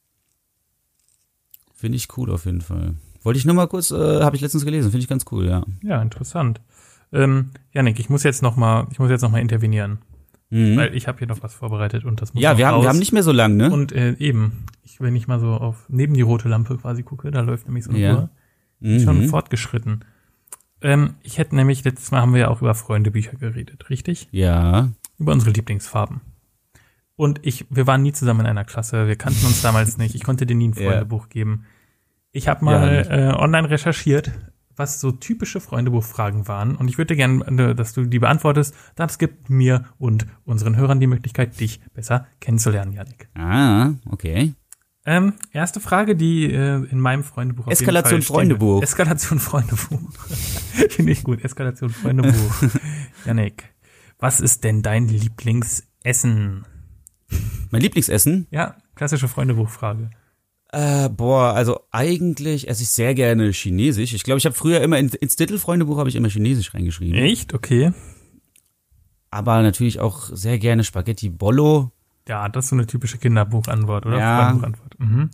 Finde ich cool auf jeden Fall. Wollte ich nur mal kurz, äh, habe ich letztens gelesen, finde ich ganz cool, ja. Ja, interessant. Ähm, Janik, ich muss jetzt noch mal, ich muss jetzt noch mal intervenieren, Mhm. weil ich habe hier noch was vorbereitet und das muss Ja, noch wir haben, raus. wir haben nicht mehr so lang, ne? Und äh, eben, ich, wenn ich mal so auf neben die rote Lampe quasi gucke, da läuft nämlich so eine Ja. Uhr, ist schon Mhm. fortgeschritten. Ähm, ich hätte nämlich, letztes Mal haben wir ja auch über Freundebücher geredet, richtig? Ja. Über unsere Lieblingsfarben. Und ich, wir waren nie zusammen in einer Klasse, wir kannten uns damals nicht, ich konnte dir nie ein Ja. Freundebuch geben. Ich habe mal Ja, nicht. äh, online recherchiert, was so typische Freundebuchfragen waren. Und ich würde gerne, dass du die beantwortest. Das gibt mir und unseren Hörern die Möglichkeit, dich besser kennenzulernen, Janik. Ah, okay. Ähm, erste Frage, die äh, in meinem Freundebuch auf Eskalation jeden Fall stehen wird. Freundebuch. Eskalation Freundebuch. Finde ich gut. Eskalation Freundebuch. Janik, was ist denn dein Lieblingsessen? Mein Lieblingsessen? Ja, klassische Freundebuchfrage. Äh, boah, also eigentlich esse ich sehr gerne Chinesisch. Ich glaube, ich habe früher immer in, ins Titelfreundebuch habe ich immer Chinesisch reingeschrieben. Echt? Okay. Aber natürlich auch sehr gerne Spaghetti Bollo Ja, das ist so eine typische Kinderbuchantwort, oder? Ja. Freundebuchantwort. Mhm.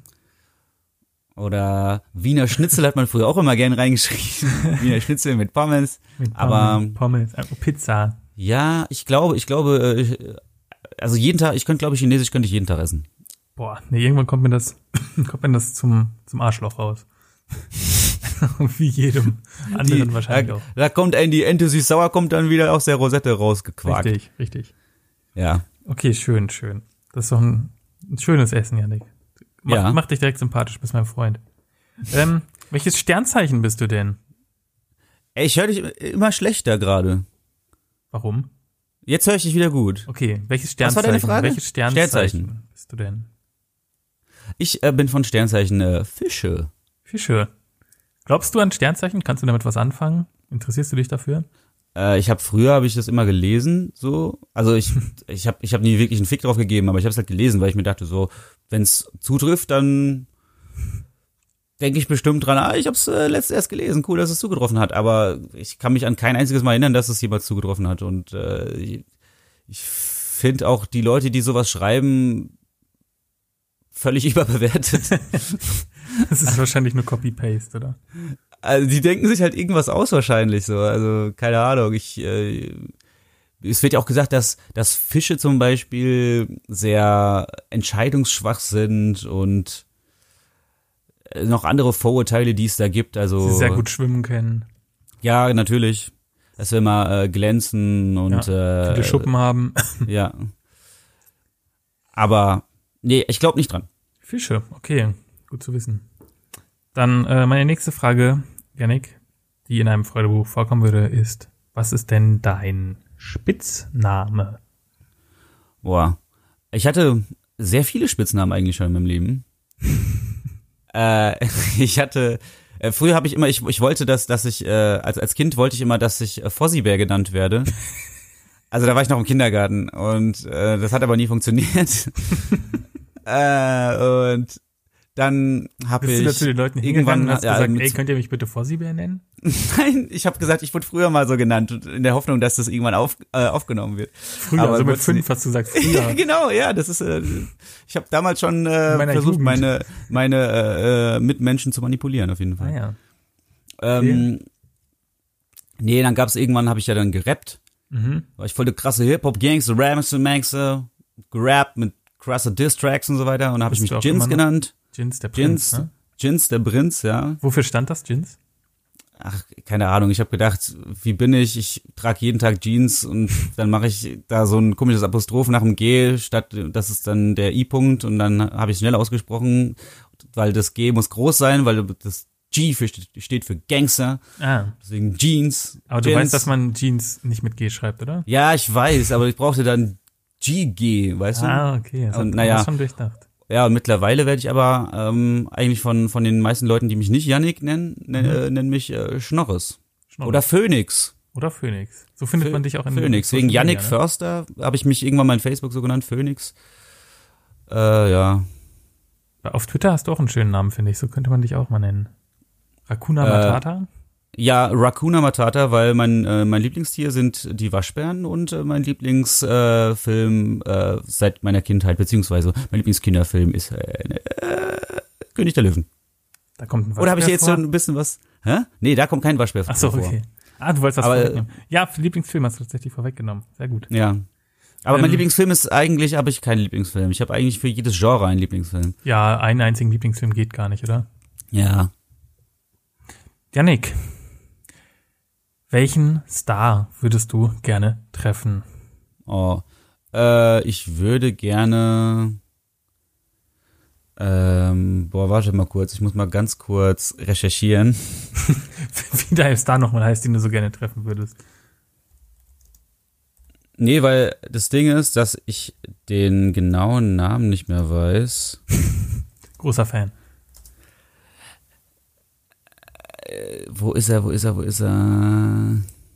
oder Wiener Schnitzel hat man früher auch immer gern reingeschrieben. Wiener Schnitzel mit Pommes. Mit Aber- Pommes, Pommes, äh, Pizza. Ja, ich glaube, ich glaube, äh, ich- also jeden Tag, ich könnte, glaube ich, Chinesisch könnte ich jeden Tag essen. Boah, nee, irgendwann kommt mir das, kommt mir das zum, zum Arschloch raus. Wie jedem anderen Die- wahrscheinlich da, auch. da kommt ein die Ente süß-sauer, kommt dann wieder aus der Rosette rausgequakt. Richtig, richtig. Ja. Okay, schön, schön. Das ist doch ein, ein schönes Essen, Janik. Mach, Ja. mach dich direkt sympathisch, bist mein Freund. Ähm, welches Sternzeichen bist du denn? Ey, ich höre dich immer schlechter gerade. Warum? Jetzt höre ich dich wieder gut. Okay, welches Was war Sternzeichen? deine Frage? Welches Sternzeichen, Sternzeichen. bist du denn? Ich äh, bin von Sternzeichen äh, Fische. Fische. Glaubst du an Sternzeichen? Kannst du damit was anfangen? Interessierst du dich dafür? Äh, ich habe früher habe ich das immer gelesen, so. Also ich ich habe ich habe nie wirklich einen Fick drauf gegeben, aber ich habe es halt gelesen, weil ich mir dachte so, wenn es zutrifft, dann denke ich bestimmt dran. Ah, ich habe es äh, letztens erst gelesen, cool, dass es zugetroffen hat. Aber ich kann mich an kein einziges Mal erinnern, dass es jemals zugetroffen hat. Und äh, ich, ich finde auch die Leute, die sowas schreiben, völlig überbewertet. Das ist wahrscheinlich nur Copy-Paste, oder? Also die denken sich halt irgendwas aus wahrscheinlich so. Also keine Ahnung. Ich äh, es wird ja auch gesagt, dass dass Fische zum Beispiel sehr entscheidungsschwach sind und äh, noch andere Vorurteile, die es da gibt. Also Sie sehr gut schwimmen können, ja, natürlich, dass wir mal äh, glänzen und viele äh, Schuppen haben. ja. Aber nee, ich glaube nicht dran. Fische, okay, gut zu wissen. Dann äh, meine nächste Frage, Jannik, die in einem Freudebuch vorkommen würde, ist, was ist denn dein Spitzname? Boah. Ich hatte sehr viele Spitznamen eigentlich schon in meinem Leben. äh, ich hatte, äh, früher habe ich immer, ich, ich wollte, dass, dass ich, äh, als, als Kind wollte ich immer, dass ich äh, Fossibär genannt werde. Also da war ich noch im Kindergarten und äh, das hat aber nie funktioniert. äh, und dann habe Bist ich du da zu den Leuten irgendwann hingegangen und hast ja, gesagt, mit- ey, könnt ihr mich bitte Fossibär nennen? Nein, ich habe gesagt, ich wurde früher mal so genannt und in der Hoffnung, dass das irgendwann auf, äh, aufgenommen wird. Früher, Aber also mit wird's fünf nicht. hast du gesagt, früher. Genau, ja, das ist. Äh, ich habe damals schon äh, In meiner versucht, Jugend. meine meine äh, äh, Mitmenschen zu manipulieren auf jeden Fall. Naja. Ähm, nee, dann gab's irgendwann, habe ich ja dann gerappt. Mhm. War ich voll der krasse Hip-Hop-Gangster, Ramster, Maxer, gerappt mit krasse Diss-Tracks und so weiter. Und habe ich Bist mich du auch Jins immer noch? genannt. Jins, der Jins, Prinz, ne? Jins, der Prinz, ja. Wofür stand das, Jins? Ach, keine Ahnung, ich habe gedacht, wie bin ich? Ich trage jeden Tag Jeans und dann mache ich da so ein komisches Apostroph nach dem G, statt das ist dann der I-Punkt und dann habe ich schnell ausgesprochen. weil das G muss groß sein, weil das G für, steht für Gangster. Ah. Deswegen Jeans. Aber du Jeans. weißt, dass man Jeans nicht mit G schreibt, oder? Ja, ich weiß, aber ich brauchte dann G G, weißt du? Ah, okay. Das Und, hat naja. man schon durchdacht. Ja, und mittlerweile werde ich aber ähm, eigentlich von von den meisten Leuten, die mich nicht Yannick nennen, nen, Mhm. äh, nennen mich äh, Schnorres. Schnorres. Oder Phoenix. Oder Phoenix. So findet Phö- man dich auch in Phoenix. Social Wegen Media, Yannick ne? Förster habe ich mich irgendwann mal in Facebook so genannt, Phoenix. Äh, ja. Auf Twitter hast du auch einen schönen Namen, finde ich. So könnte man dich auch mal nennen. Rakuna Äh, Matata? Ja, Rakuna Matata, weil mein äh, mein Lieblingstier sind die Waschbären und äh, mein Lieblingsfilm äh, äh, seit meiner Kindheit, beziehungsweise mein Lieblingskinderfilm ist äh, äh, König der Löwen. Da kommt ein Waschbär Oder habe ich jetzt vor? schon ein bisschen was? Hä? Nee, da kommt kein Waschbär Ach so, vor. okay. Ah, du wolltest das Aber, vorwegnehmen. Ja, für Lieblingsfilm hast du tatsächlich vorweggenommen. Sehr gut. Ja. Aber Ähm, mein Lieblingsfilm ist eigentlich, habe ich keinen Lieblingsfilm. Ich habe eigentlich für jedes Genre einen Lieblingsfilm. Ja, einen einzigen Lieblingsfilm geht gar nicht, oder? Ja. Yannick, welchen Star würdest du gerne treffen? Oh. Äh, ich würde gerne. Ähm, boah, warte mal kurz. Ich muss mal ganz kurz recherchieren. Wie dein Star nochmal heißt, den du so gerne treffen würdest. Nee, weil das Ding ist, dass ich den genauen Namen nicht mehr weiß. Großer Fan. Äh, wo ist er, wo ist er, wo ist er?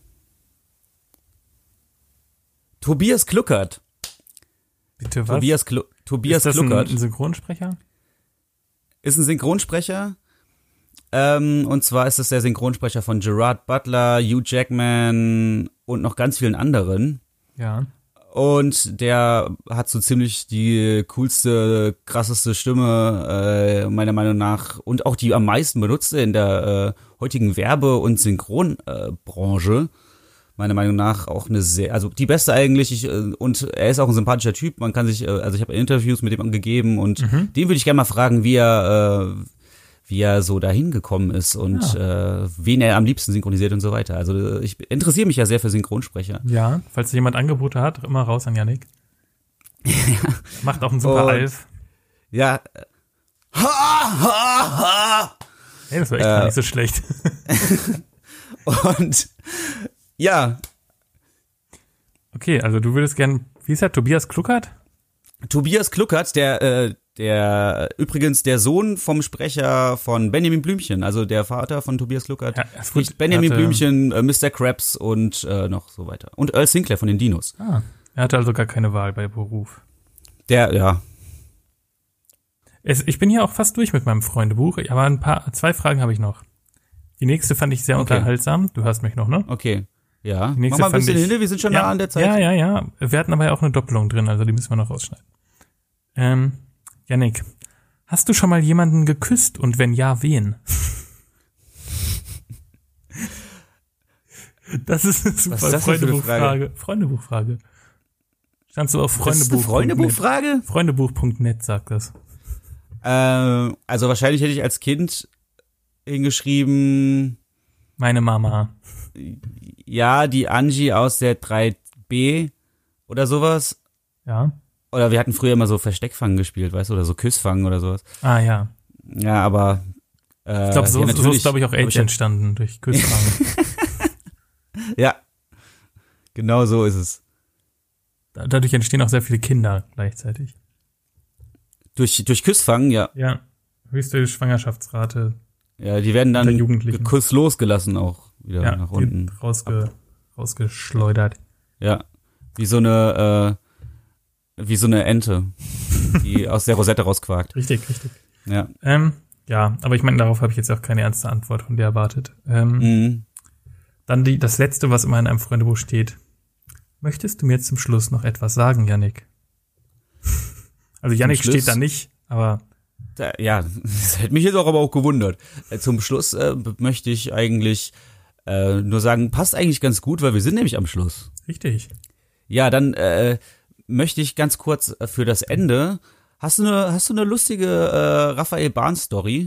Tobias Kluckert. Bitte was? Tobias, Klu Tobias ist das Kluckert. ein, ein Synchronsprecher? Ist ein Synchronsprecher. Ähm, und zwar ist es der Synchronsprecher von Gerard Butler, Hugh Jackman und noch ganz vielen anderen. Ja. Und der hat so ziemlich die coolste, krasseste Stimme, äh, meiner Meinung nach, und auch die am meisten benutzte in der äh, heutigen Werbe- und Synchronbranche. Meiner Meinung nach auch eine sehr, also die beste eigentlich, ich, äh, und er ist auch ein sympathischer Typ, man kann sich, äh, also ich habe Interviews mit ihm gegeben und Mhm. den würde ich gerne mal fragen, wie er, äh, wie er so dahin gekommen ist und äh, wen er am liebsten synchronisiert und so weiter. Also ich interessiere mich ja sehr für Synchronsprecher. Ja, falls jemand Angebote hat, immer raus an Yannick. Macht auch einen super Und- Alf. Ja. Ha, ha, ha. Hey, das war echt Äh, gar nicht so schlecht. Und ja, Okay, also du würdest gern, wie ist er, Tobias Kluckert? Tobias Kluckert, der, äh, der übrigens der Sohn vom Sprecher von Benjamin Blümchen, also der Vater von Tobias Kluckert, Ja, ist gut. spricht Benjamin Hatte- Blümchen, äh, Mister Krabs und äh, noch so weiter. Und Earl Sinclair von den Dinos. Ah, er hatte also gar keine Wahl bei Beruf. Der, ja, Es, ich bin hier auch fast durch mit meinem Freundebuch, aber ein paar, zwei Fragen habe ich noch. Die nächste fand ich sehr Okay. unterhaltsam. Du hörst mich noch, ne? okay. Ja, Die nächste mach mal ein fand bisschen ich- hinter, wir sind schon ja, nah an der Zeit. Ja, ja, ja. Wir hatten aber ja auch eine Doppelung drin, also die müssen wir noch rausschneiden. Ähm, Yannick, hast du schon mal jemanden geküsst und wenn ja, wen? Das ist eine super ist das denn für eine Freundebuchfrage. Freundebuchfrage. Standst du auf Das ist eine Freundebuch. Freundebuchfrage? Freundebuch Punkt net sagt das. Äh, also wahrscheinlich hätte ich als Kind hingeschrieben, Meine Mama. ja, die Angie aus der drei B oder sowas. Ja. Oder wir hatten früher immer so Versteckfangen gespielt, weißt du, oder so Küssfangen oder sowas. Ah, ja. Ja, aber äh, Ich glaube, so, ja, so natürlich ist, glaube ich, auch hab Age ja- entstanden durch Küssfragen. Ja, genau so ist es. Da- Dadurch entstehen auch sehr viele Kinder gleichzeitig. Durch, durch Küssfangen, ja. Ja. Höchste Schwangerschaftsrate. Ja, die werden Unter dann Jugendlichen. kusslos gelassen auch wieder Ja, nach unten. die rausge, rausgeschleudert. Ja, wie so eine, äh, wie so eine Ente, die aus der Rosette rausquakt. Richtig, richtig. Ja. Ähm, ja, aber ich meine, darauf habe ich jetzt auch keine ernste Antwort von dir erwartet. Ähm, Mhm. Dann die, das Letzte, was immer in einem Freundebuch steht. Möchtest du mir zum Schluss noch etwas sagen, Yannick? Also Yannick Schluss? steht da nicht, aber Da, ja, das hätte mich jetzt auch aber auch gewundert. Äh, Zum Schluss äh, möchte ich eigentlich äh, nur sagen, passt eigentlich ganz gut, weil wir sind nämlich am Schluss. richtig. Ja, dann äh, möchte ich ganz kurz äh, für das Ende. Hast du eine, hast du eine lustige äh, Raphael Bahn-Story?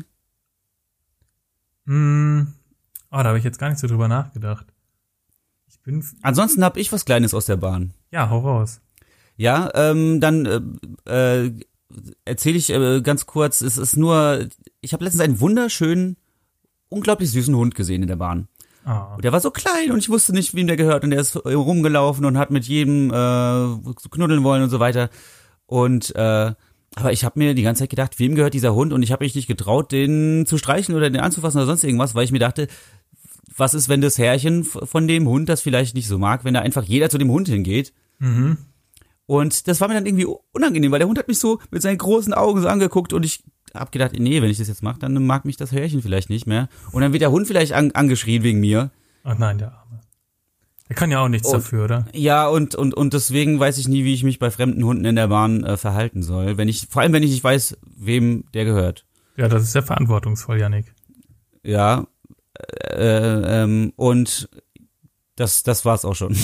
Hm, oh, da habe ich jetzt gar nicht so drüber nachgedacht. Ich bin, f- Ansonsten habe ich was Kleines aus der Bahn. ja, hau raus. Ja, ähm, dann äh, äh, erzähle ich äh, ganz kurz, es ist nur, ich habe letztens einen wunderschönen, unglaublich süßen Hund gesehen in der Bahn. Oh. Und der war so klein und ich wusste nicht, wem der gehört und der ist rumgelaufen und hat mit jedem äh, knuddeln wollen und so weiter. Und äh, aber ich habe mir die ganze Zeit gedacht, wem gehört dieser Hund? Und ich habe mich nicht getraut, den zu streicheln oder den anzufassen oder sonst irgendwas, weil ich mir dachte, was ist, wenn das Herrchen von dem Hund das vielleicht nicht so mag, wenn da einfach jeder zu dem Hund hingeht? Mhm. Und das war mir dann irgendwie unangenehm, weil der Hund hat mich so mit seinen großen Augen so angeguckt und ich hab gedacht, nee, wenn ich das jetzt mache, dann mag mich das Herrchen vielleicht nicht mehr. Und dann wird der Hund vielleicht an, angeschrien wegen mir. Ach nein, der Arme. Er kann ja auch nichts und, dafür, oder? Ja, und, und, und deswegen weiß ich nie, wie ich mich bei fremden Hunden in der Bahn äh, verhalten soll. Wenn ich, vor allem, wenn ich nicht weiß, wem der gehört. Ja, das ist ja verantwortungsvoll, Yannick. Ja, äh, ähm, und das, das war's auch schon.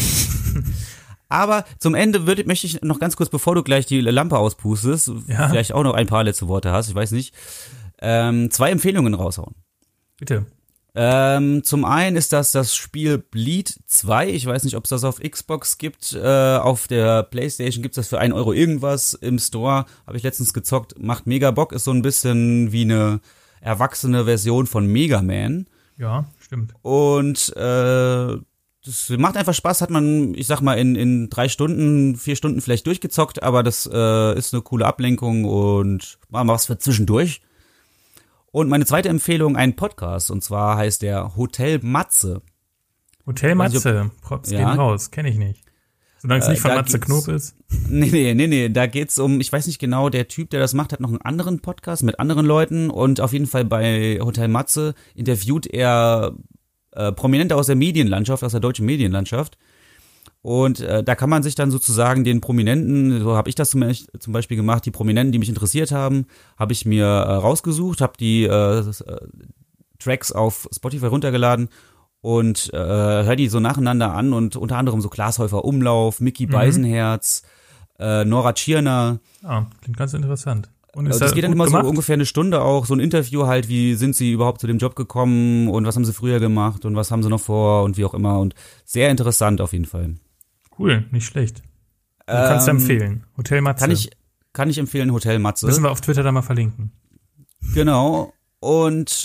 Aber zum Ende würde, möchte ich noch ganz kurz, bevor du gleich die Lampe auspustest, ja? vielleicht auch noch ein paar letzte Worte hast, ich weiß nicht, ähm, zwei Empfehlungen raushauen. Bitte. Ähm, zum einen ist das das Spiel Bleed zwei. Ich weiß nicht, ob es das auf Xbox gibt. Äh, auf der PlayStation gibt es das für ein Euro irgendwas. Im Store habe ich letztens gezockt. Macht mega Bock. Ist so ein bisschen wie eine erwachsene Version von Mega Man. Ja, stimmt. Und äh, das macht einfach Spaß. Hat man, ich sag mal, in, in drei Stunden, vier Stunden vielleicht durchgezockt. Aber das äh, ist eine coole Ablenkung und mal was für zwischendurch. Und meine zweite Empfehlung, ein Podcast, und zwar heißt der Hotel Matze. Hotel Matze, Props ja. gehen raus, kenne ich nicht. Solange es nicht Äh, von da Matze geht's- Knob ist. Nee, nee, nee, nee, da geht's um, ich weiß nicht genau, der Typ, der das macht, hat noch einen anderen Podcast mit anderen Leuten und auf jeden Fall bei Hotel Matze interviewt er äh, Prominente aus der Medienlandschaft, aus der deutschen Medienlandschaft. Und äh, da kann man sich dann sozusagen den Prominenten, so habe ich das zum, zum Beispiel gemacht, die Prominenten, die mich interessiert haben, habe ich mir äh, rausgesucht, habe die äh, Tracks auf Spotify runtergeladen und äh, höre die so nacheinander an und unter anderem so Glashäufer Umlauf, Mickey Mhm. Beisenherz, äh, Nora Tschirner. Ah, klingt ganz interessant. Und Also ist das da geht dann gut immer gemacht? so ungefähr eine Stunde auch, so ein Interview halt, wie sind sie überhaupt zu dem Job gekommen und was haben sie früher gemacht und was haben sie noch vor und wie auch immer und sehr interessant auf jeden Fall. Cool, nicht schlecht. Du kannst du Ähm, empfehlen. Hotel Matze. Kann ich, kann ich empfehlen, Hotel Matze. Müssen wir auf Twitter da mal verlinken. Genau. Und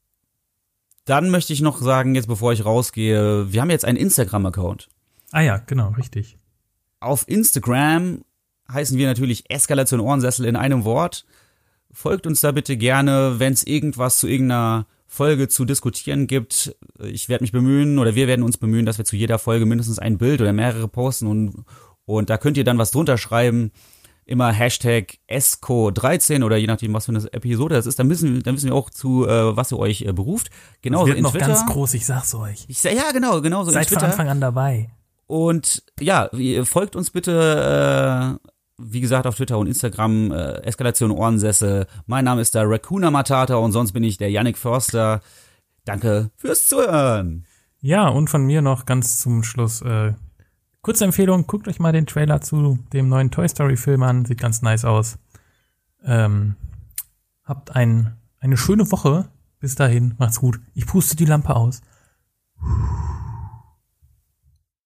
dann möchte ich noch sagen, jetzt bevor ich rausgehe, wir haben jetzt einen Instagram-Account. Ah ja, genau, richtig. Auf Instagram heißen wir natürlich Eskalation Ohrensessel in einem Wort. Folgt uns da bitte gerne, wenn es irgendwas zu irgendeiner Folge zu diskutieren gibt. Ich werde mich bemühen oder wir werden uns bemühen, dass wir zu jeder Folge mindestens ein Bild oder mehrere posten und, und da könnt ihr dann was drunter schreiben. Immer Hashtag S C O dreizehn oder je nachdem, was für eine Episode das ist. Dann wissen, dann wissen wir auch zu, äh, was ihr euch äh, beruft. Genauso wird in noch Twitter. ganz groß, ich sag's euch. Ich, ja, genau, genauso Seid in von Twitter. Anfang an dabei. Und ja, ihr folgt uns bitte, äh, wie gesagt, auf Twitter und Instagram, äh, Eskalation Ohrensessel. Mein Name ist der Raccoona Matata und sonst bin ich der Yannick Förster. Danke fürs Zuhören. Ja, und von mir noch ganz zum Schluss, äh, kurze Empfehlung, guckt euch mal den Trailer zu dem neuen Toy Story Film an, sieht ganz nice aus. Ähm, habt ein, eine schöne Woche, bis dahin, macht's gut. Ich puste die Lampe aus.